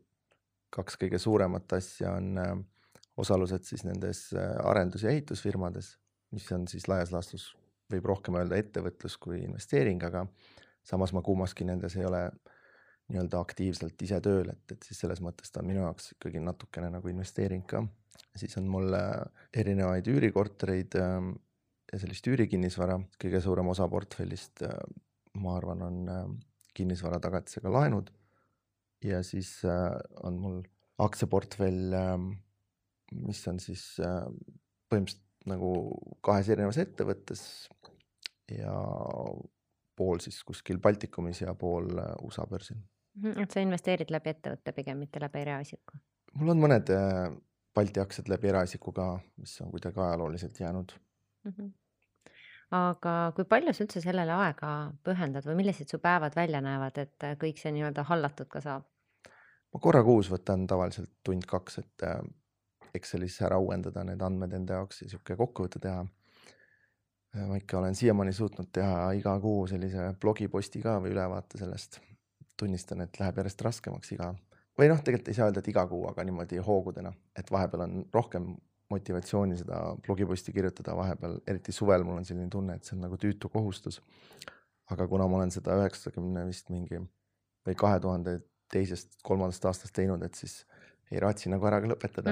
2 kõige suuremat asja on osalused siis nendes arendus- ja ehitusfirmades, mis on siis laias laastus, võib rohkem öelda ettevõtlus kui investeering, aga samas ma kummaski nendes ei ole nii-öelda aktiivselt ise tööl, et siis selles mõttes ta on minu jaoks ikkagi natukene nagu investeering ka. Siis on mul erinevaid üürikortereid ja sellist üürikinnisvara. Kõige suurem osa portfellist, ma arvan, on kinnisvara tagatisega laenud ja siis on mul aktsiaportfell, mis on siis põhimõtteliselt nagu 2 erinevas ettevõttes ja pool siis kuskil Baltikumis ja pool USA börsil. Et sa investeerid läbi ettevõtte pigem, mitte läbi eraisiku? Mul on mõned Balti aktsiad läbi eraisiku ka, mis on kuidagi ajalooliselt jäänud. Aga kui palju sa üldse sellele aega pühendad või millised su päevad välja näevad, et kõik see nii-öelda hallatud ka saab? Ma korra kuus võtan tavaliselt 1-2 tundi, et Excelis ära uuendada need andmed enda jaoks ja sihuke kokkuvõtte teha. Ma ikka olen siiamaani suutnud teha iga kuu sellise blogiposti ka või ülevaate sellest. Tunnistan, et läheb järjest raskemaks või noh, tegelikult ei saa öelda, et iga kuu, aga niimoodi hoogudena, et vahepeal on rohkem motivatsiooni seda blogiposti kirjutada vahepeal, eriti suvel mul on selline tunne, et see on nagu tüütu kohustus. Aga kuna ma olen seda 90 vist mingi või 2002-3 aastast teinud, et siis ei raatsi nagu ära ka lõpetada.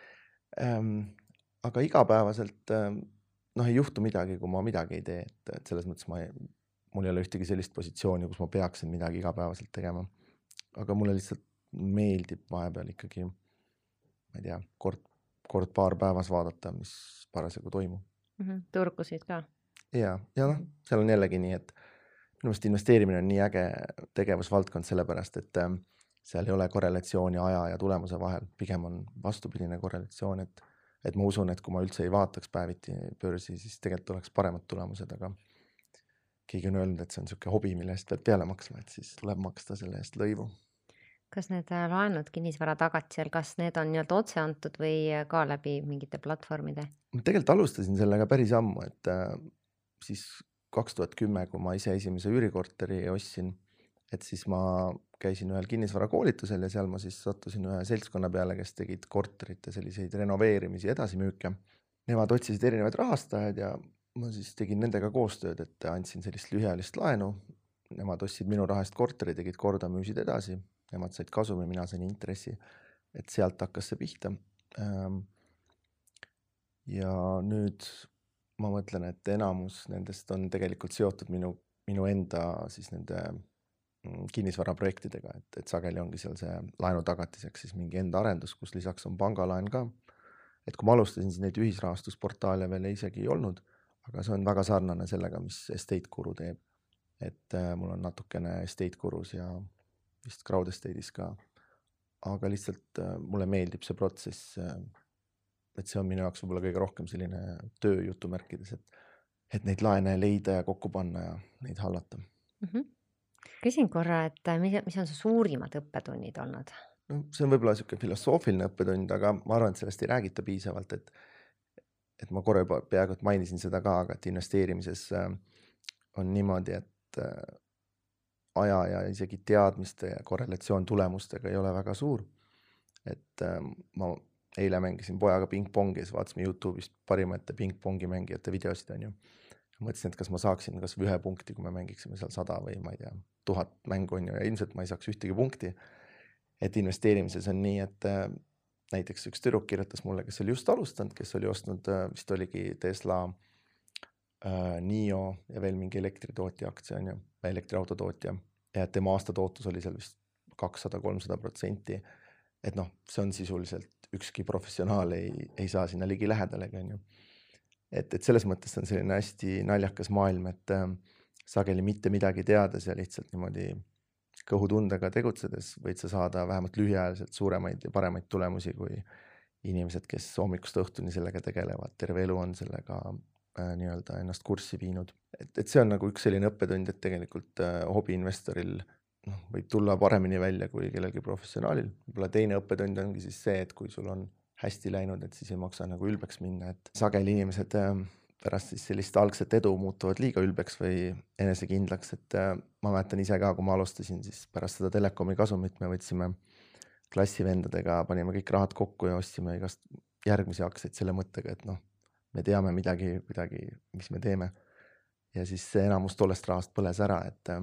Aga igapäevaselt ei juhtu midagi, kui ma midagi ei tee, et selles mõttes mul ei ole ühtegi sellist positsiooni, kus ma peaksin midagi igapäevaselt tegema. Aga mulle lihtsalt meeldib vahepeal ikkagi, ma ei tea, kord paar päevas vaadata, mis parasjagu toimub. Turgusid ka? Ja seal on jällegi nii, et minu meelest investeerimine on nii äge tegevusvaldkond sellepärast, et seal ei ole korrelatsiooni aja ja tulemuse vahel. Pigem on vastupidine korrelatsioon, et ma usun, et kui ma üldse ei vaataks päeviti börsi, siis tegelikult oleks paremad tulemused, aga keegi on öelnud, et see on sihuke hobi, mille eest pead peale maksma, et siis tuleb maksta selle eest lõivu. Kas need laenud kinnisvara tagatisel, kas need on nii-öelda otse antud või ka läbi mingite platvormide? Ma tegelikult alustasin sellega päris ammu, et siis 2010, kui ma ise esimese üürikorteri ostsin, et siis ma käisin ühel kinnisvarakoolitusel ja seal ma siis sattusin ühe seltskonna peale, kes tegid korterite selliseid renoveerimisi edasimüüke. Nemad otsisid erinevaid rahastajaid ja ma siis tegin nendega koostööd, et andsin sellist lühiajalist laenu. Nemad ostsid minu rahast korteri, tegid korda, müüsid edasi. Nemad said kasumi, mina sain intressi, et sealt hakkas see pihta. Ja nüüd ma mõtlen, et enamus nendest on tegelikult seotud minu enda siis nende kinnisvaraprojektidega, et sageli ongi seal see laenu tagatiseks siis mingi enda arendus, kus lisaks on pangalaen ka. Et kui ma alustasin, siis neid ühisrahastusportaale veel isegi ei olnud, aga see on väga sarnane sellega, mis Estate Guru teeb. Et mul on natukene Estate Gurus ja vist Crowd Estate'is ka, aga lihtsalt mulle meeldib see protsess et see on minu jaoks võib-olla kõige rohkem selline töö jutumärkides, et neid laene leida ja kokku panna ja neid hallata. Küsin korra, et mis on su suurimad õppetunnid olnud? No, see on võib-olla niisugune filosoofiline õppetund, aga ma arvan, et sellest ei räägita piisavalt, et ma korra juba peaaegu et mainisin seda ka, aga et investeerimises on niimoodi, et aja ja isegi teadmiste ja korrelatsioon tulemustega ei ole väga suur. Et ma eile mängisin pojaga pingpongi, siis vaatasime YouTube'ist parimate pingpongi mängijate videosid, on ju. Mõtlesin, et kas ma saaksin kas või 1 punkti, kui me mängiksime seal 100 või ma ei tea, 1000 mängu, on ju, ja ilmselt ma ei saaks ühtegi punkti. Et investeerimises on nii, et näiteks üks tüdruk kirjutas mulle, kes oli just alustanud, kes oli ostnud, vist oligi Tesla, NIO ja veel mingi elektritootja aktsia, on ju, elektriautotootja, ja et tema aastatootlus oli seal vist 200-300%. Et noh, see on sisuliselt ükski professionaal ei saa sinna ligi lähedalegi, on ju. Et selles mõttes on selline hästi naljakas maailm, et sageli mitte midagi teades ja lihtsalt niimoodi kõhutundega tegutsedes võid sa saada vähemalt lühiajaliselt suuremaid ja paremaid tulemusi kui inimesed, kes hommikust õhtuni sellega tegelevad, terve elu on sellega nii-öelda ennast kurssi viinud. Et see on nagu üks selline õppetund, et tegelikult hobiinvestoril võib tulla paremini välja kui kellelgi professionaalil. Võib-olla teine õppetund ongi siis see, et kui sul on hästi läinud, et siis ei maksa nagu ülbeks minna, et sageli inimesed pärast siis sellist algset edu muutuvad liiga ülbeks või enesekindlaks, et ma mäletan ise ka, kui ma alustasin, siis pärast seda Telekomi kasumit me võtsime klassivendadega, panime kõik rahad kokku ja ostsime igast järgmisi aktsiaid selle mõttega, et noh, me teame midagi, mis me teeme. Ja siis see enamus tollest rahast põles ära,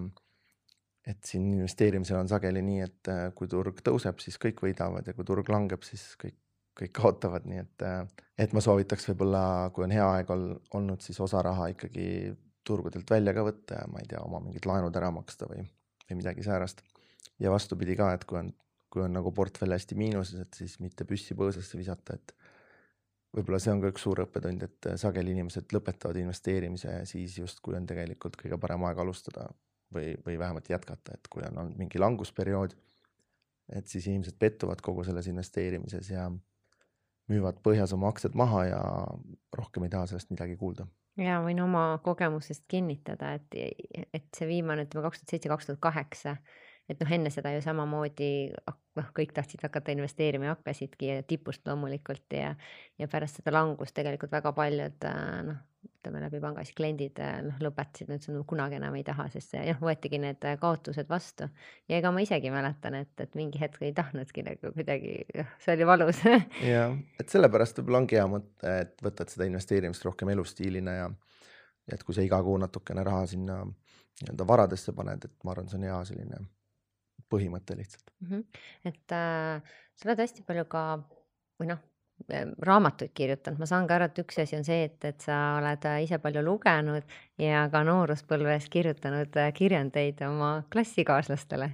et siin investeerimisel on sageli nii, et kui turg tõuseb, siis kõik võidavad ja kui turg langeb, siis kõik kaotavad, nii et ma soovitaks võib-olla, kui on hea aeg olnud, siis osa raha ikkagi turgudelt välja ka võtta ja ma ei tea, oma mingid laenud ära maksta või midagi säärast. Ja vastupidi ka, et kui on nagu portfell hästi miinuses, et siis mitte püssi põõsasse visata, et võib-olla see on ka üks suur õppetund, et sageli inimesed lõpetavad investeerimise ja siis just, kui on tegelikult kõige parem aeg alustada või vähemalt jätkata, et kui on olnud mingi langusperiood, et siis inimesed pettuvad kogu selles investeerimises ja müüvad põhjas oma aktsiad maha ja rohkem ei taha sellest midagi kuulda. Ja võin oma kogemusest kinnitada, et see viimane, ütleme 2007-2008, et noh, enne seda ju samamoodi kõik tahtsid hakata investeerima ja hakkasidki ja tipust loomulikult ja pärast seda langust tegelikult väga paljud ütleme läbi panga siis kliendid lõpetasid, ütlesid, kunagi enam ei taha, sest võetigi need kaotused vastu. Ja ega ma isegi mäletan, et mingi hetk ei tahtnudki nagu kuidagi, see oli valus. Ja, et sellepärast võib-olla ongi hea mõte, et võtad seda investeerimist rohkem elustiilina ja et kui sa iga kuu natukene raha sinna nii-öelda varadesse paned, et ma arvan, see on hea selline põhimõte lihtsalt. Et sa oled hästi palju ka või noh, raamatuid kirjutanud, ma saan ka aru, et üks asi on see, et sa oled ise palju lugenud ja ka nooruspõlves kirjutanud kirjandeid oma klassikaaslastele.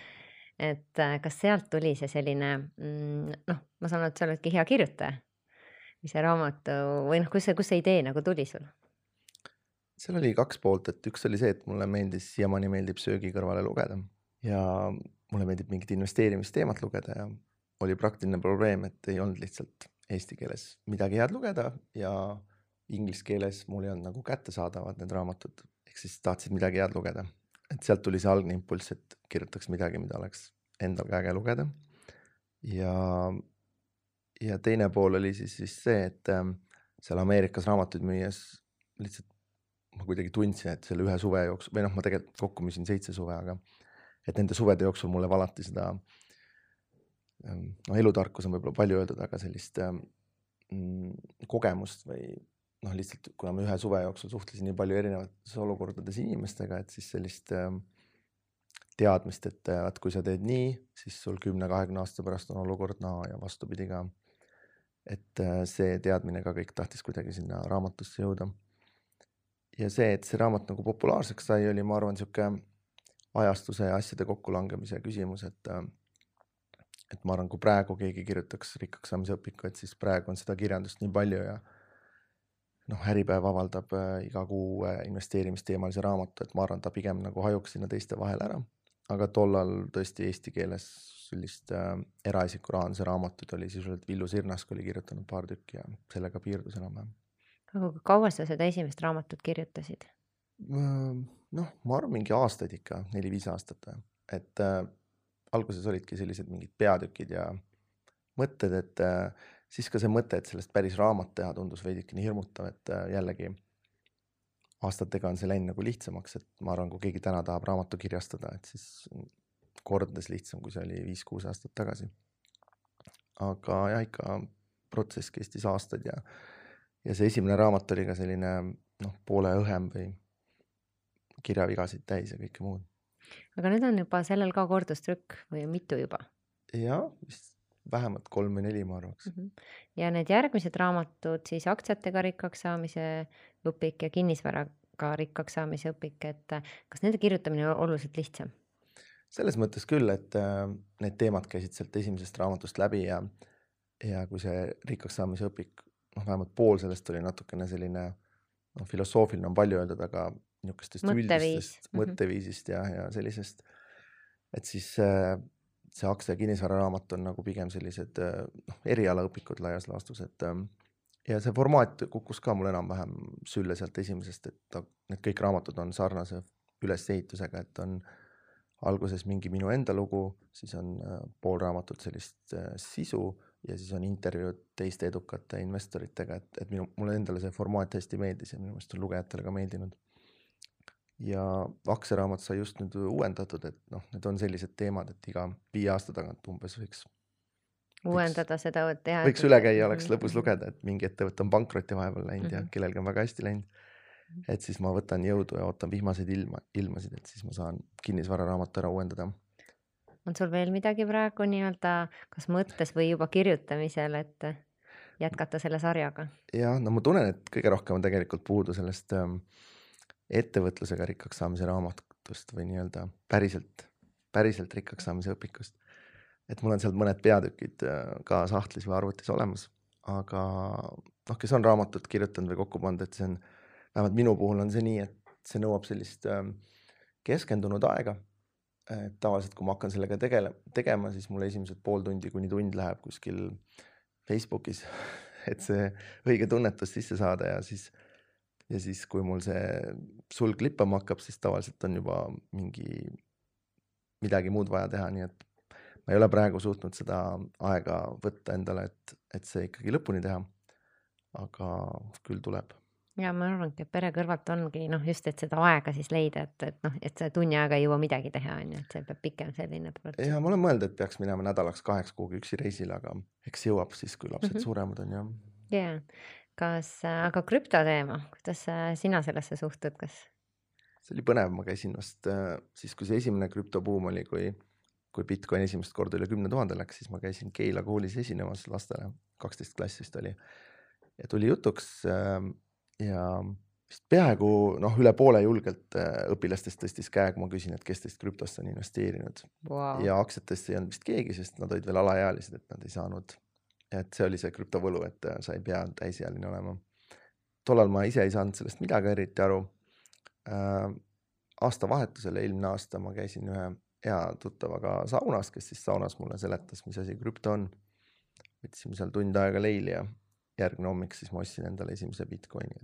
Et kas sealt tuli see selline, noh, ma saan aru, et sa oledki hea kirjutaja, mis see raamatu või noh, kus see idee nagu tuli sul? Seal oli 2 poolt, et üks oli see, et mulle siiamaani meeldib söögi kõrvale lugeda ja mulle meeldib mingit investeerimisteemat lugeda ja oli praktiline probleem, et ei olnud lihtsalt eesti keeles midagi head lugeda ja inglise keeles mul ei olnud nagu kättesaadavad need raamatud, ehk siis tahtsid midagi head lugeda. Et sealt tuli see algne impulss, et kirjutaks midagi, mida oleks endal ka äge lugeda. Ja teine pool oli siis see, et seal Ameerikas raamatuid müües lihtsalt ma kuidagi tundsin, et selle ühe suve jooksul, või noh, ma tegelikult kokku müüsin 7 suve, aga et nende suvede jooksul mulle valati seda, no elutarkus on võib-olla palju öeldud, aga sellist kogemust või noh, lihtsalt kuna ma ühe suve jooksul suhtlesin nii palju erinevates olukordades inimestega, et siis sellist teadmist, et kui sa teed nii, siis sul 10-20 aasta pärast on olukord ja vastupidi ka. Et see teadmine ka kõik tahtis kuidagi sinna raamatusse jõuda. Ja see, et see raamat nagu populaarseks sai, oli, ma arvan, sihuke ajastuse ja asjade kokkulangemise küsimus, et ma arvan, kui praegu keegi kirjutaks rikkaks saamise õpiku, et siis praegu on seda kirjandust nii palju ja noh, Äripäev avaldab iga kuu investeerimisteemalise raamatu, et ma arvan, ta pigem nagu hajuks sinna teiste vahele ära. aga tollal tõesti eesti keeles sellist eraisiku rahanduse raamatuid oli sisuliselt Villu Sirnask oli kirjutanud paar tükki ja sellega piirdus enam-vähem. Aga kui kaua sa seda esimest raamatut kirjutasid? Noh, ma arvan mingi aastaid ikka, 4-5 aastat. Et alguses olidki sellised mingid peatükid ja mõtted, et siis ka see mõte, et sellest päris raamat teha tundus veidikene hirmutav, et jällegi aastatega on see läinud nagu lihtsamaks, et ma arvan, kui keegi täna tahab raamatu kirjastada, et siis kordades lihtsam, kui see oli 5-6 aastat tagasi. Aga jah, ikka protsess kestis aastaid ja see esimene raamat oli ka selline poole õhem või kirjavigasid täis ja kõike muud. Aga nüüd on juba sellel ka kordustrükk või mitu juba? Jah, vist vähemalt 3 või 4 ma arvaks. Ja need järgmised raamatud siis aktsiatega rikkaks saamise õpik ja kinnisvaraga rikkaks saamise õpik, et kas nende kirjutamine on oluliselt lihtsam? Selles mõttes küll, et need teemad käisid sealt esimesest raamatust läbi ja kui see rikkaks saamise õpik, vähemalt pool sellest oli natukene selline filosoofiline on palju öeldud, aga niisugustest üldistest mõtteviisist ja sellisest, et siis see aktsia- ja kinnisvararaamat on nagu pigem sellised erialaõpikud laias laastus, et ja see formaat kukkus ka mul enam-vähem sülle sealt esimesest, et need kõik raamatud on sarnase ülesehitusega, et on alguses mingi minu enda lugu, siis on pool raamatut sellist sisu ja siis on intervjuud teiste edukate investoritega, et mulle endale see formaat hästi meeldis ja minu meelest on lugejatele ka meeldinud. Ja aktsiaraamat sai just nüüd uuendatud, et need on sellised teemad, et iga 5 aasta tagant umbes võiks uuendada seda teha. Võiks üle käia, oleks lõbus lugeda, et mingi ettevõte on pankrotti vahepeal läinud ja kellelgi on väga hästi läinud. Et siis ma võtan jõudu ja ootan vihmaseid ilmasid, et siis ma saan kinnisvararaamat ära uuendada. On sul veel midagi praegu nii-öelda kas mõttes või juba kirjutamisel, et jätkata selle sarjaga? Ja ma tunnen, et kõige rohkem on tegelikult puudu sellest ettevõtlusega rikkaks saamise raamatust või nii-öelda päriselt rikkaks saamise õpikust. Et mul on sealt mõned peatükid ka sahtlis või arvutis olemas, aga kes on raamatut kirjutanud või kokku pannud, et see on, vähemalt minu puhul on see nii, et see nõuab sellist keskendunud aega. Tavaliselt, kui ma hakkan sellega tegema, siis mul esimesed pool tundi kuni tund läheb kuskil Facebookis, et see õige tunnetus sisse saada ja siis kui mul see sulg lippama hakkab, siis tavaliselt on juba midagi muud vaja teha, nii et ma ei ole praegu suutnud seda aega võtta endale, et see ikkagi lõpuni teha, aga küll tuleb. Ja ma arvangi, et pere kõrvalt ongi just, et seda aega siis leida, et see tunni aega ei jõua midagi teha, et see peab pikem selline protsess. Ja ma olen mõelnud, et peaks minema nädalaks 2 kuhugi üksi reisile, aga eks jõuab siis, kui lapsed suuremad on. Ja, aga krüptoteema, kuidas sina sellesse suhtud, kas? See oli põnev, ma käisin vast siis, kui see esimene krüptobuum oli, kui Bitcoin esimest korda üle 10 000 läks, siis ma käisin Keila koolis esinemas lastele, 12 klassist oli ja tuli jutuks ja vist peaaegu üle poole julgelt õpilastest tõstis käe, kui ma küsin, et kes teist krüptosse on investeerinud. Wow. Ja aktsiatesse ei olnud vist keegi, sest nad olid veel alaealised, et nad ei saanud. Et see oli see krüptovõlu, et sa ei pea täisealine olema. Tollal ma ise ei saanud sellest midagi eriti aru. Aastavahetusel eelmine aasta ma käisin ühe hea tuttavaga saunas, kes siis saunas mulle seletas, mis asi krüpto on. Võtsime seal tund aega leili ja järgmine hommik siis ma ostsin endale esimese Bitcoini.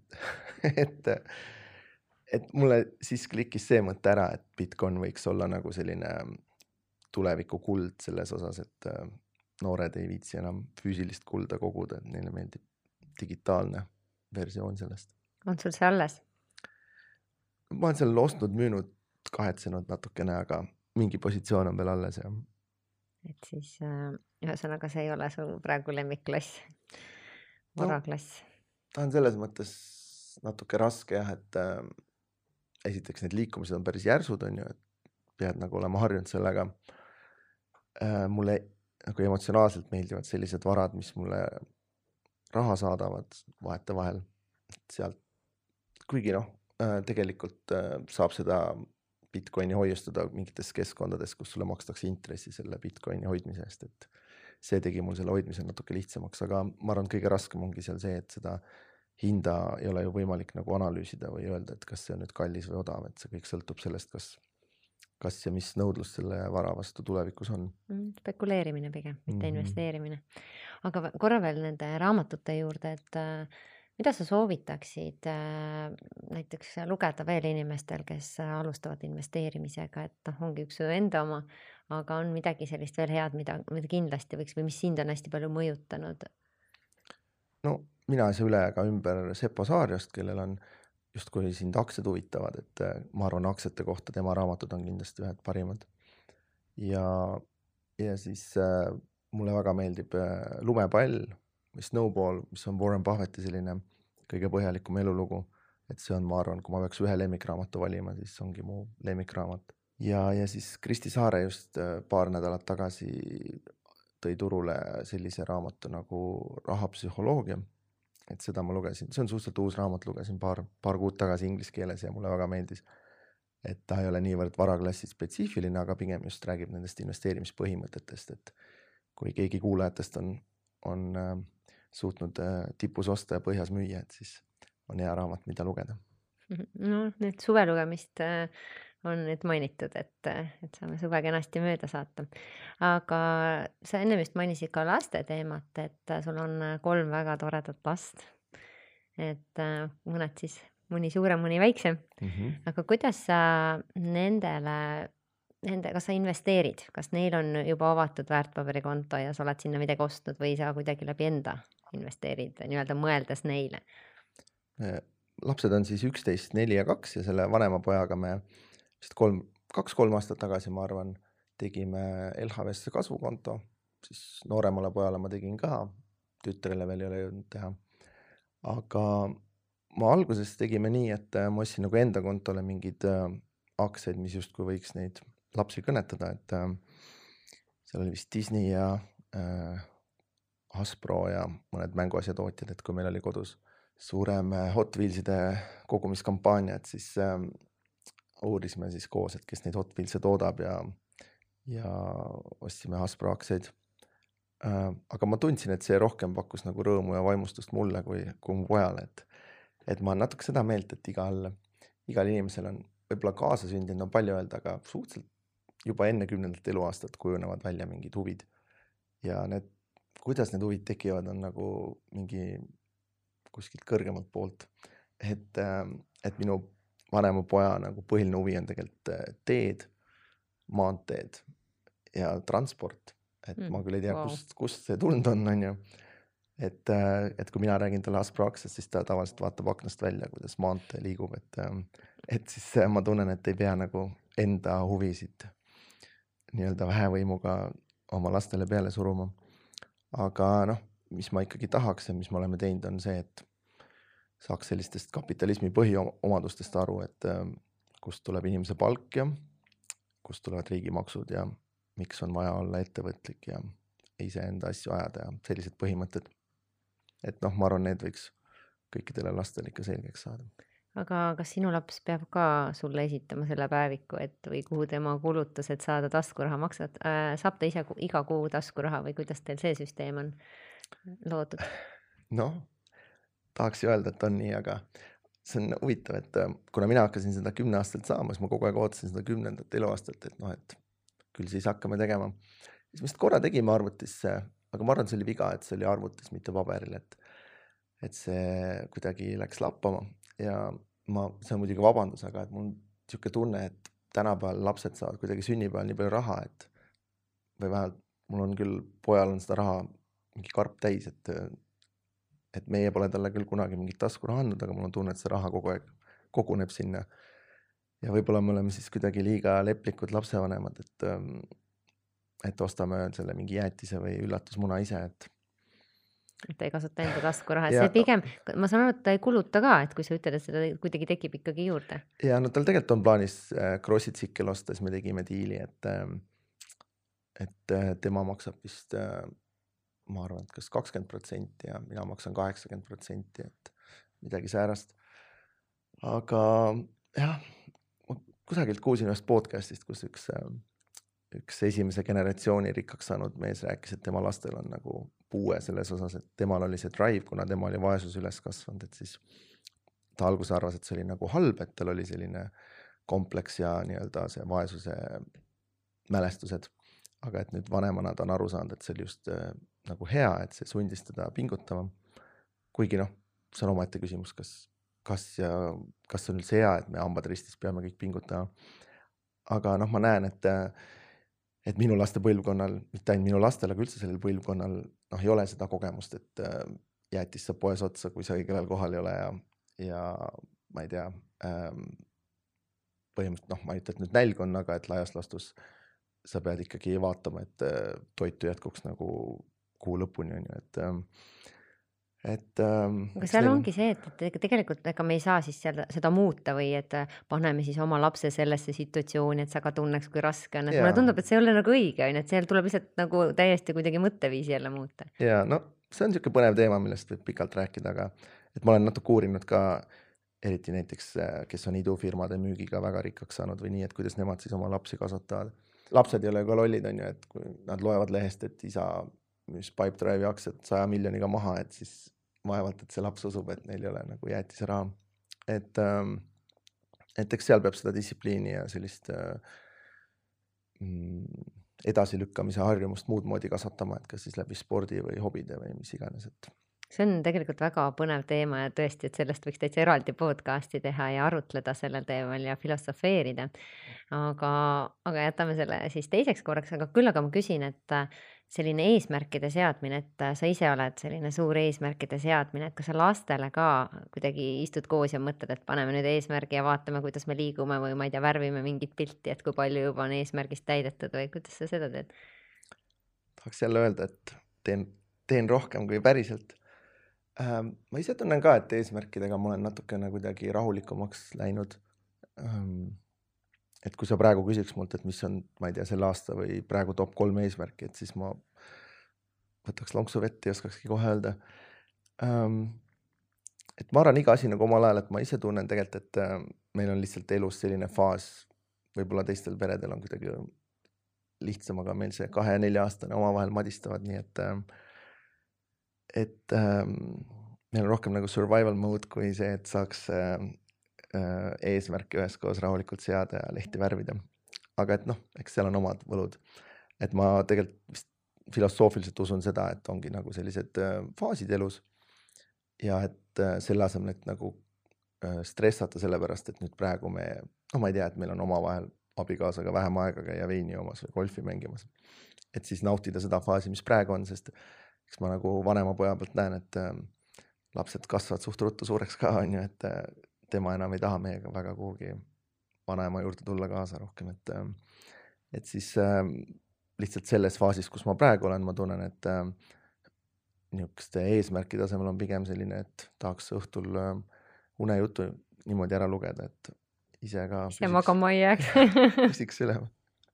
Et mulle siis klikkis see mõte ära, et Bitcoin võiks olla nagu selline tuleviku kuld selles osas, et noored ei viitsi enam füüsilist kulda koguda, et neile meeldib digitaalne versioon sellest. On sul see alles? Ma olen seal ostnud, müünud, kahetsenud natukene, aga mingi positsioon on veel alles. Ja. Et siis ühesõnaga see ei ole su praegu lemmikklass, varaklass. Ta on selles mõttes natuke raske jah, et esiteks need liikumised on päris järsud, on ju, et pead nagu olema harjunud sellega. Mulle nagu emotsionaalselt meeldivad sellised varad, mis mulle raha saadavad vahetevahel sealt. Kuigi tegelikult saab seda Bitcoini hoiustada mingites keskkondades, kus sulle makstakse intressi selle Bitcoini hoidmise eest, et see tegi mul selle hoidmise natuke lihtsamaks, aga ma arvan, kõige raskem ongi seal see, et seda hinda ei ole ju võimalik nagu analüüsida või öelda, et kas see on nüüd kallis või odav, et see kõik sõltub sellest, kas kas ja mis nõudlus selle vara vastu tulevikus on. Spekuleerimine pigem, mitte Mhm. investeerimine. Aga korra veel nende raamatute juurde, et mida sa soovitaksid näiteks lugeda veel inimestel, kes alustavad investeerimisega, et ongi üks su enda oma, aga on midagi sellist veel head, mida kindlasti võiks või mis sind on hästi palju mõjutanud? No mina ei saa üle ega ümber Seppo Saarjost, kellel on justkui sind aktsiad huvitavad, et ma arvan, aktsiate kohta tema raamatud on kindlasti ühed parimad. Ja siis mulle väga meeldib Lumepall või Snowball, mis on Warren Buffetti selline kõige põhjalikum elulugu. Et see on, ma arvan, kui ma peaks ühe lemmikraamatu valima, siis ongi mu lemmikraamat. Ja siis Kristi Saare just paar nädalat tagasi tõi turule sellise raamatu nagu Rahapsühholoogia. Et seda ma lugesin, see on suhteliselt uus raamat, lugesin paar kuud tagasi inglise keeles ja mulle väga meeldis. Et ta ei ole niivõrd varaklassi spetsiifiline, aga pigem just räägib nendest investeerimispõhimõtetest, et kui keegi kuulajatest on suutnud tipus osta ja põhjas müüa, et siis on hea raamat, mida lugeda. No nüüd suve lugemist on nüüd mainitud, et saame suve kenasti mööda saata. Aga sa enne vist mainisid ka laste teemat, et sul on 3 väga toredat last. Et mõned siis, mõni suurem, mõni väiksem. Aga kuidas sa kas sa investeerid, kas neil on juba avatud väärtpaberikonto ja sa oled sinna midagi ostnud või sa kuidagi läbi enda investeerid nii-öelda mõeldes neile? Lapsed on siis 11, 4 ja 2 ja selle vanema pojaga me vist 2-3 aastat tagasi, ma arvan, tegime LHV-sse kasvukonto, siis nooremale pojale ma tegin ka, tütrele veel ei ole jõudnud teha. Aga ma alguses tegime nii, et ma ostsin nagu enda kontole mingid aktsiaid, mis justkui võiks neid lapsi kõnetada, et seal oli vist Disney ja Hasbro ja mõned mänguasjatootjad, et kui meil oli kodus suurem Hot Wheelside kogumiskampaania, et siis uurisime siis koos, et kes neid Hot Wheels'e toodab ja ostsime Hasbro aktsiaid. Aga ma tundsin, et see rohkem pakkus nagu rõõmu ja vaimustust mulle kui mu pojale, et ma olen natuke seda meelt, et igal inimesel on võib-olla kaasasündinud, on palju öelda, aga suhteliselt juba enne 10. eluaastat kujunevad välja mingid huvid. Ja kuidas need huvid tekivad, on nagu mingi kuskilt kõrgemalt poolt. Et minu vanema poja nagu põhiline huvi on tegelikult teed, maanteed ja transport. Et ma küll ei tea, kust see tulnud on ju. Et kui mina räägin talle Hasbro aktsiast, siis ta tavaliselt vaatab aknast välja, kuidas maantee liigub. Et siis ma tunnen, et ei pea nagu enda huvisid nii-öelda vähevõimuga oma lastele peale suruma. Aga mis ma ikkagi tahaks ja mis me oleme teinud, on see, et saaks sellistest kapitalismi põhiomadustest aru, et kust tuleb inimese palk ja kust tulevad riigimaksud ja miks on vaja olla ettevõtlik ja iseenda asju ajada ja sellised põhimõtted. Et ma arvan, need võiks kõikidele lastele ikka selgeks saada. Aga kas sinu laps peab ka sulle esitama selle päeviku, et või kuhu tema kulutused saada taskuraha maksad? Saab ta ise iga kuu taskuraha või kuidas teil see süsteem on loodud? Tahaks ju öelda, et on nii, aga see on huvitav, et kuna mina hakkasin seda 10 aastat saama, siis ma kogu aeg ootasin seda 10. eluaastat, et küll siis hakkame tegema. Siis vist korra tegime arvutisse, aga ma arvan, see oli viga, et see oli arvutis, mitte paberil, et see kuidagi läks lappama ja see on muidugi vabandus, aga et mul on siuke tunne, et tänapäeval lapsed saavad kuidagi sünnipäeval nii palju raha, või vähemalt mul on küll, pojal on seda raha mingi karp täis, et meie pole talle küll kunagi mingit taskuraha andnud, aga mul on tunne, et see raha kogu aeg koguneb sinna. Ja võib-olla me oleme siis kuidagi liiga leplikud lapsevanemad, et ostame selle mingi jäätise või üllatusmuna ise, et ei kasuta enda taskuraha, see pigem, ma saan aru, et ta ei kuluta ka, et kui sa ütled, et seda kuidagi tekib ikkagi juurde. Ja tal tegelikult on plaanis Crossitsikkel osta, siis me tegime diili, et tema maksab vist, ma arvan, et kas 20% ja mina maksan 80%, et midagi säärast. Aga jah, ma kusagilt kuulsin ühest podcastist, kus üks esimese generatsiooni rikkaks saanud mees rääkis, et tema lastel on nagu puue selles osas, et temal oli see drive, kuna tema oli vaesus üles kasvanud, et siis ta alguses arvas, et see oli nagu halb, et tal oli selline kompleks ja nii-öelda see vaesuse mälestused. Aga et nüüd vanemana ta on aru saanud, et see oli just nagu hea, et see sundis teda pingutama. Kuigi noh, see on omaette küsimus, kas on üldse hea, et me hambad ristis peame kõik pingutama. Aga noh, ma näen, et minu laste põlvkonnal, mitte ainult minu lastel, aga üldse sellel põlvkonnal ei ole seda kogemust, et jäätis saab poes otsa, kui sa õigel ajal kohal ei ole ja ma ei tea, põhimõtteliselt ma ei ütle, et nüüd nälg on, aga et laias laastus sa pead ikkagi vaatama, et toitu jätkuks nagu kuu lõpuni on ju, aga seal ongi see, et tegelikult ega me ei saa siis seda muuta või et paneme siis oma lapse sellesse situatsiooni, et sa ka tunneks, kui raske on, et mulle tundub, et see ei ole nagu õige, on, et seal tuleb lihtsalt nagu täiesti kuidagi mõtteviisi jälle muuta. Ja no see on niisugune põnev teema, millest võib pikalt rääkida, aga et ma olen natuke uurinud ka eriti näiteks, kes on idufirmade müügiga väga rikkaks saanud või nii, et kuidas nemad siis oma lapsi kasvatavad. Lapsed ei ole ka lollid, on ju, et kui nad loevad lehest, et isa müüs Pipedrive'i aktsiat 100 miljoniga maha, et siis vaevalt, et see laps usub, et neil ei ole nagu jäätise raha. Et eks seal peab seda distsipliini ja sellist edasilükkamise harjumust muud moodi kasvatama, et kas siis läbi spordi või hobide või mis iganes, et see on tegelikult väga põnev teema ja tõesti, et sellest võiks täitsa eraldi podcasti teha ja arutleda sellel teemal ja filosofeerida. Aga jätame selle siis teiseks korraks, aga küll aga ma küsin, et selline eesmärkide seadmine, et sa ise oled selline suur eesmärkide seadmine, et kas sa lastele ka kuidagi istud koos ja mõtled, et paneme nüüd eesmärgi ja vaatame, kuidas me liigume või ma ei tea, värvime mingit pilti, et kui palju juba on eesmärgist täidetud või kuidas sa seda teed? Tahaks jälle öelda, et teen rohkem kui päriselt. Ma ise tunnen ka, et eesmärkidega ma olen natukene kuidagi rahulikumaks läinud. Et kui sa praegu küsiks mult, et mis on, ma ei tea, selle aasta või praegu top 3 eesmärki, et siis ma võtaks lonksu vett ja oskakski kohe öelda. Et ma arvan iga asi nagu omal ajal, et ma ise tunnen tegelikult, et meil on lihtsalt elus selline faas, võib-olla teistel peredel on kuidagi lihtsam, aga meil see 2 ja 4 aastane omavahel madistavad, nii et meil on rohkem nagu survival mode kui see, et saaks eesmärki üheskoos rahulikult seada ja lehti värvida. Aga et eks seal on omad võlud. Et ma tegelikult vist filosoofiliselt usun seda, et ongi nagu sellised faasid elus ja et selle asemel, et nagu stressata sellepärast, et nüüd praegu ma ei tea, et meil on omavahel abikaasaga vähem aega käia veini omas või golfi mängimas. Et siis nautida seda faasi, mis praegu on, sest eks ma nagu vanema poja pealt näen, et lapsed kasvavad suht ruttu suureks ka, on ju, et tema enam ei taha meiega väga kuhugi vanaema juurde tulla kaasa rohkem, et siis lihtsalt selles faasis, kus ma praegu olen, ma tunnen, et niisuguste eesmärkide asemel on pigem selline, et tahaks õhtul unejutu niimoodi ära lugeda, et ise ka magama ei jääks. püsiks üleval.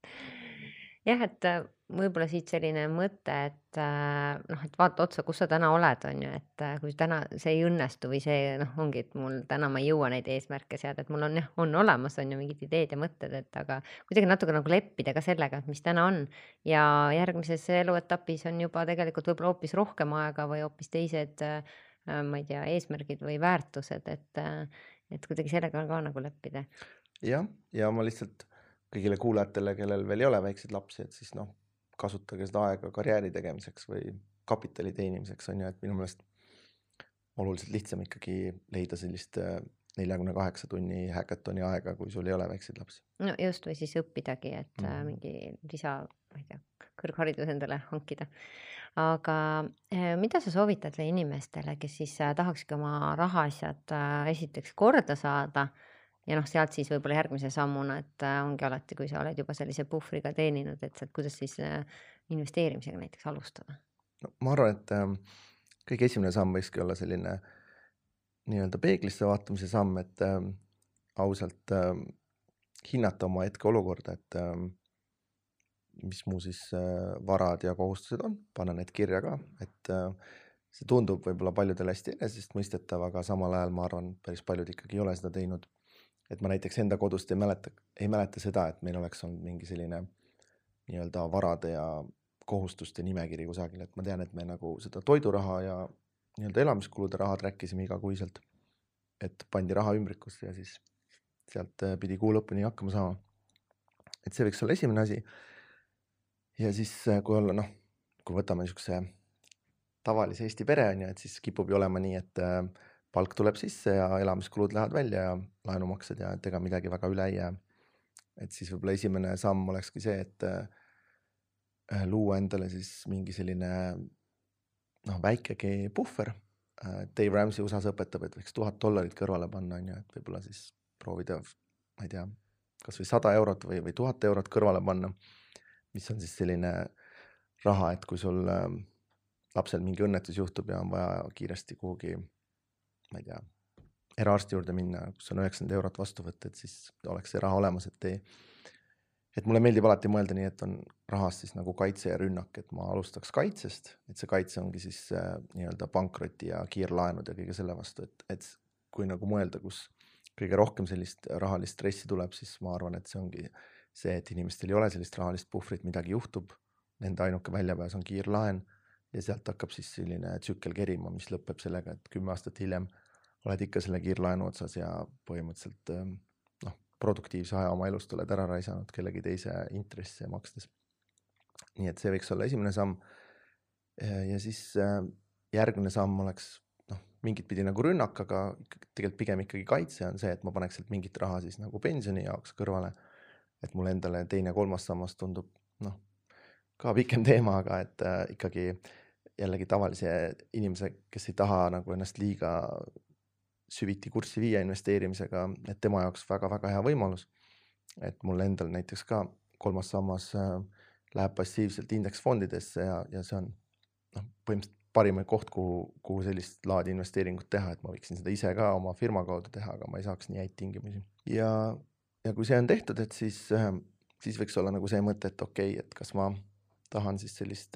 Jah, et võib-olla siit selline mõte, et et vaata otsa, kus sa täna oled, on ju, et kui täna see ei õnnestu või see ongi, et mul täna ma ei jõua neid eesmärke seada, et mul on olemas, on ju mingid ideed ja mõtted, et aga kuidagi natuke nagu leppida ka sellega, et mis täna on ja järgmises eluetapis on juba tegelikult võib-olla hoopis rohkem aega või hoopis teised, ma ei tea, eesmärgid või väärtused, et kuidagi sellega ka nagu leppida. Jah, ja ma lihtsalt kõigile kuulajatele, kellel veel ei ole väikseid lapsi, et siis kasutage seda aega karjääri tegemiseks või kapitali teenimiseks, on ju, et minu meelest oluliselt lihtsam ikkagi leida sellist 48 tunni häkatoni aega, kui sul ei ole väikseid lapsi. No just, või siis õppidagi, et mingi lisa, ma ei tea, kõrgharidus endale hankida. Aga mida sa soovitad inimestele, kes siis tahakski oma rahaasjad esiteks korda saada ja sealt siis võib-olla järgmise sammuna, et ongi alati, kui sa oled juba sellise puhvriga teeninud, et sealt kuidas siis investeerimisega näiteks alustada? No, ma arvan, et kõige esimene samm võikski olla selline nii-öelda peeglisse vaatamise samm, et ausalt hinnata oma hetke olukorda, et mis mu siis varad ja kohustused on, panna need kirja ka, et see tundub võib-olla paljudele hästi enesestmõistetav, aga samal ajal ma arvan, päris paljud ikkagi ei ole seda teinud. Et ma näiteks enda kodust ei mäleta seda, et meil oleks olnud mingi selline nii-öelda varade ja kohustuste nimekiri kusagil, et ma tean, et me nagu seda toiduraha ja nii-öelda elamiskulude raha trackisime igakuiselt, et pandi raha ümbrikusse ja siis sealt pidi kuu lõpuni hakkama saama. Et see võiks olla esimene asi. Ja siis, kui olla, kui võtame niisuguse tavalise Eesti pere on ju, et siis kipub ju olema nii, et palk tuleb sisse ja elamiskulud lähevad välja ja laenumaksed ja et ega midagi väga üle ei jää. Et siis võib-olla esimene samm olekski see, et luua endale siis mingi selline väikegi puhver. Dave Ramsey USAs õpetab, et võiks $1000 kõrvale panna, on ju, et võib-olla siis proovida, ma ei tea, kas või 100 eurot või 1000 eurot kõrvale panna, mis on siis selline raha, et kui sul lapsel mingi õnnetus juhtub ja on vaja kiiresti kuhugi, ma ei tea, eraarsti juurde minna, kus on 90 eurot vastu võtta, et siis oleks see raha olemas, et mulle meeldib alati mõelda nii, et on rahas siis nagu kaitse ja rünnak, et ma alustaks kaitsest, et see kaitse ongi siis nii-öelda pankroti ja kiirlaenud ja kõige selle vastu, et kui nagu mõelda, kus kõige rohkem sellist rahalist stressi tuleb, siis ma arvan, et see ongi see, et inimestel ei ole sellist rahalist puhvrit, midagi juhtub, nende ainuke väljapääs on kiirlaen ja sealt hakkab siis selline tsükkel kerima, mis lõpeb sellega, et 10 aastat hiljem oled ikka selle kiirlaenu otsas ja põhimõtteliselt produktiivse aja oma elust oled ära raisanud kellegi teise intresse makstes. Nii et see võiks olla esimene samm. Ja siis järgmine samm oleks mingit pidi nagu rünnak, aga tegelikult pigem ikkagi kaitse on see, et ma paneks sealt mingit raha siis nagu pensioni jaoks kõrvale. Et mulle endale teine, kolmas sammas tundub ka pikem teema, aga et ikkagi jällegi tavalise inimese, kes ei taha nagu ennast liiga süviti kurssi viia investeerimisega, et tema jaoks väga-väga hea võimalus. Et mul endal näiteks ka kolmas sammas läheb passiivselt indeksfondidesse ja see on põhimõtteliselt parim koht, kuhu sellist laadi investeeringut teha, et ma võiksin seda ise ka oma firma kaudu teha, aga ma ei saaks nii häid tingimusi. Ja kui see on tehtud, et siis võiks olla nagu see mõte, et okei, et kas ma tahan siis sellist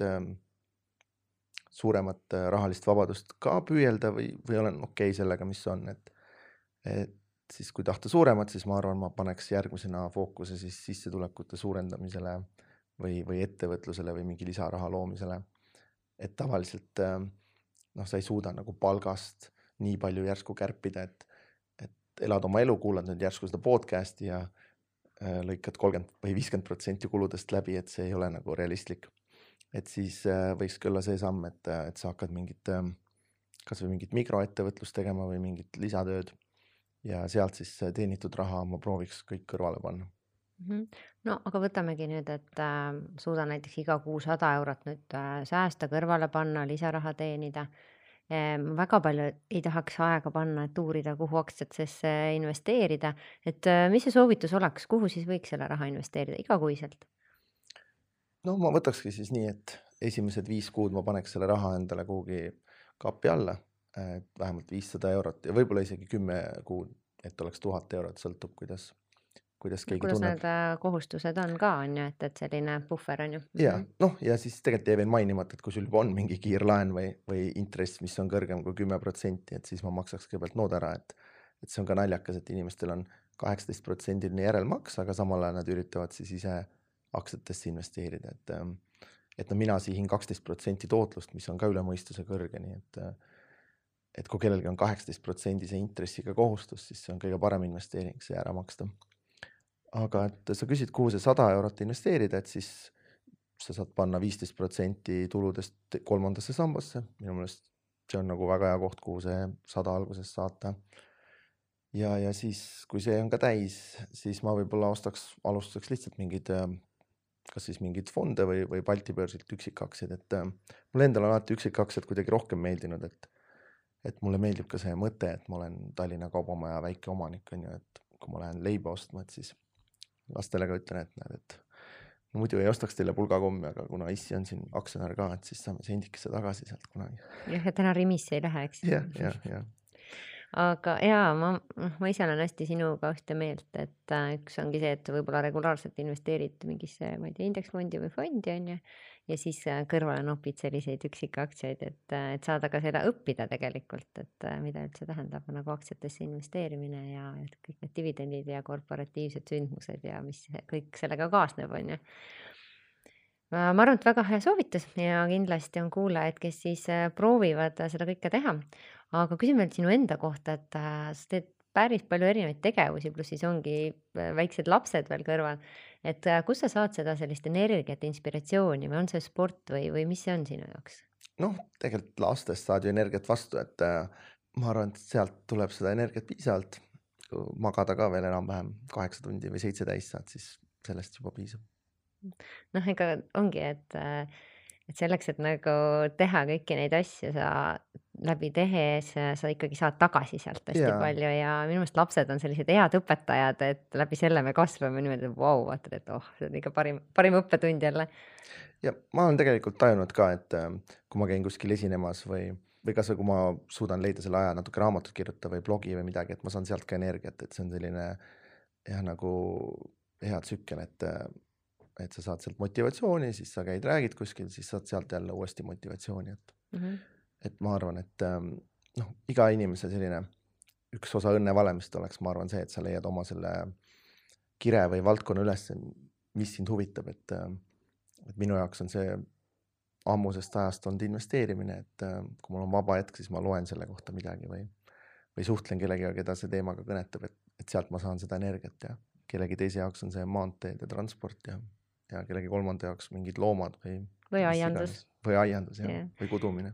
suuremat rahalist vabadust ka püüelda või olen okei sellega, mis on, et siis kui tahta suuremat, siis ma arvan, ma paneks järgmisena fookuse siis sissetulekute suurendamisele või ettevõtlusele või mingi lisaraha loomisele. Et tavaliselt sa ei suuda nagu palgast nii palju järsku kärpida, et elad oma elu, kuulad nüüd järsku seda podcasti ja lõikad 30 või 50% kuludest läbi, et see ei ole nagu realistlik. Et siis võiks olla see samm, et sa hakkad kas või mingit mikroettevõtlust tegema või mingit lisatööd ja sealt siis teenitud raha ma prooviks kõik kõrvale panna. No aga võtamegi nüüd, et suuda näiteks iga kuu 100 eurot nüüd säästa, kõrvale panna, lisaraha teenida. Väga palju ei tahaks aega panna, et uurida, kuhu aktsiatesse investeerida. Et mis see soovitus oleks, kuhu siis võiks selle raha investeerida igakuiselt? Ma võtakski siis nii, et esimesed 5 kuud ma paneks selle raha endale kuhugi kapi alla, et vähemalt 500 eurot ja võib-olla isegi 10 kuud, et oleks 1000 eurot, sõltub, kuidas keegi Kuidas tunneb. need kohustused on ka, on ju, et selline puhver on ju. Ja, ja siis tegelikult jäi veel mainimata, et kui sul juba on mingi kiirlaen või intress, mis on kõrgem kui 10%, et siis ma maksaks kõigepealt nood ära, et see on ka naljakas, et inimestel on 18% järelmaks, aga samal ajal nad üritavad siis ise aktsiatesse investeerida, et mina sihin 12% tootlust, mis on ka üle mõistuse kõrge, nii et kui kellelgi on 18% see intressiga kohustus, siis see on kõige parem investeering, see ära maksta. Aga et sa küsid, kuhu see 100 eurot investeerida, et siis sa saad panna 15% tuludest 3. sambasse. Minu meelest see on nagu väga hea koht, kuhu see 100 alguses saata. Ja siis, kui see on ka täis, siis ma võib-olla alustuseks lihtsalt kas siis mingid fonde või Balti börsilt üksikaktsiaid, et mul endal on alati üksikaktsiad kuidagi rohkem meeldinud, et mulle meeldib ka see mõte, et ma olen Tallinna Kaubamaja väike omanik, on ju, et kui ma lähen leiba ostma, et siis lastele ka ütlen, et muidu ei ostaks teile pulgakommi, aga kuna issi on siin aktsionär ka, et siis saame sendikese tagasi sealt kunagi. Jah, et enam Rimisse ei lähe, eks. Ja. Aga jaa, ma ise olen hästi sinuga ühte meelt, et üks ongi see, et võib-olla regulaarselt investeerid mingisse, ma ei tea, indeksfondi või fondi, on ju, ja siis kõrvale nopid selliseid üksikaktsiaid, et saada ka seda õppida tegelikult, et mida üldse tähendab nagu aktsiatesse investeerimine ja kõik need dividendid ja korporatiivsed sündmused ja mis kõik sellega kaasneb, on ju. Ma arvan, et väga hea soovitus ja kindlasti on kuulajaid, kes siis proovivad seda kõike teha. Aga küsin veel sinu enda kohta, et sa teed päris palju erinevaid tegevusi, pluss siis ongi väiksed lapsed veel kõrval. Et kus sa saad seda sellist energiat, inspiratsiooni või on see sport või mis see on sinu jaoks? Noh, tegelikult lastest saad ju energiat vastu, et ma arvan, et sealt tuleb seda energiat piisavalt. Kui magada ka veel enam-vähem 8 tundi või 7 täis saad, siis sellest juba piisab. Noh, ega ongi, et selleks, et nagu teha kõiki neid asju, sa läbi tehes sa ikkagi saad tagasi sealt hästi Jaa. palju ja minu meelest lapsed on sellised head õpetajad, et läbi selle me kasvame niimoodi, et vau, vaatad, et see on ikka parim õppetund jälle. Ja ma olen tegelikult tajunud ka, et kui ma käin kuskil esinemas või kas või kui ma suudan leida selle aja natuke raamatut kirjutada või blogi või midagi, et ma saan sealt ka energiat, et see on selline nagu hea tsükkel, et sa saad sealt motivatsiooni, siis sa käid, räägid kuskil, siis saad sealt jälle uuesti motivatsiooni, et ma arvan, et iga inimese selline üks osa õnnevalemist oleks, ma arvan see, et sa leiad oma selle kire või valdkonna üles, mis sind huvitab, et minu jaoks on see ammusest ajast olnud investeerimine, et kui mul on vaba hetk, siis ma loen selle kohta midagi või suhtlen kellegiga, keda see teemaga kõnetab, et sealt ma saan seda energiat ja kellegi teise jaoks on see maanteed ja transport ja kellegi kolmanda jaoks mingid loomad või aiandus. Või aiandus, või kudumine.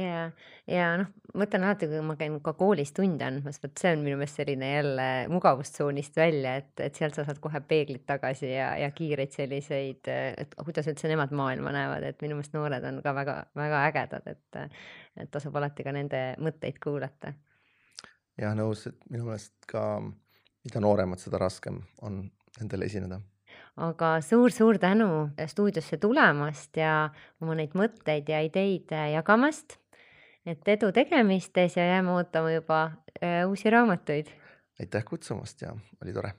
Ja mõtlen alati, kui ma käin ka koolis tunde andmas, võt see on minu meelest selline jälle mugavustsoonist välja, et sealt sa saad kohe peeglit tagasi ja kiireid selliseid, et kuidas üldse nemad maailma näevad, et minu meelest noored on ka väga, väga ägedad, et tasub alati ka nende mõtteid kuulata. Ja nõus, et minu meelest ka mida nooremad, seda raskem on nendele esineda. Aga suur tänu stuudiosse tulemast ja oma neid mõtteid ja ideid jagamast. Et edu tegemistes ja jääme ootama juba uusi raamatuid. Aitäh kutsumast ja oli tore.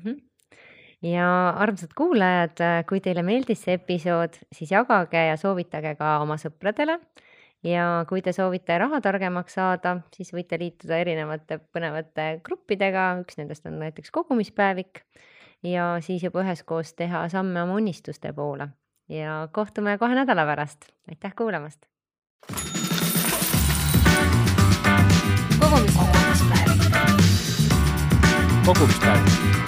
Ja armsad kuulajad, kui teile meeldis see episood, siis jagage ja soovitage ka oma sõpradele. Ja kui te soovite raha targemaks saada, siis võite liituda erinevate põnevate gruppidega. Üks nendest on näiteks kogumispäevik ja siis juba üheskoos teha samme oma unistuste poole. Ja kohtume 2 nädala pärast. Aitäh kuulamast! Kogumispäevik.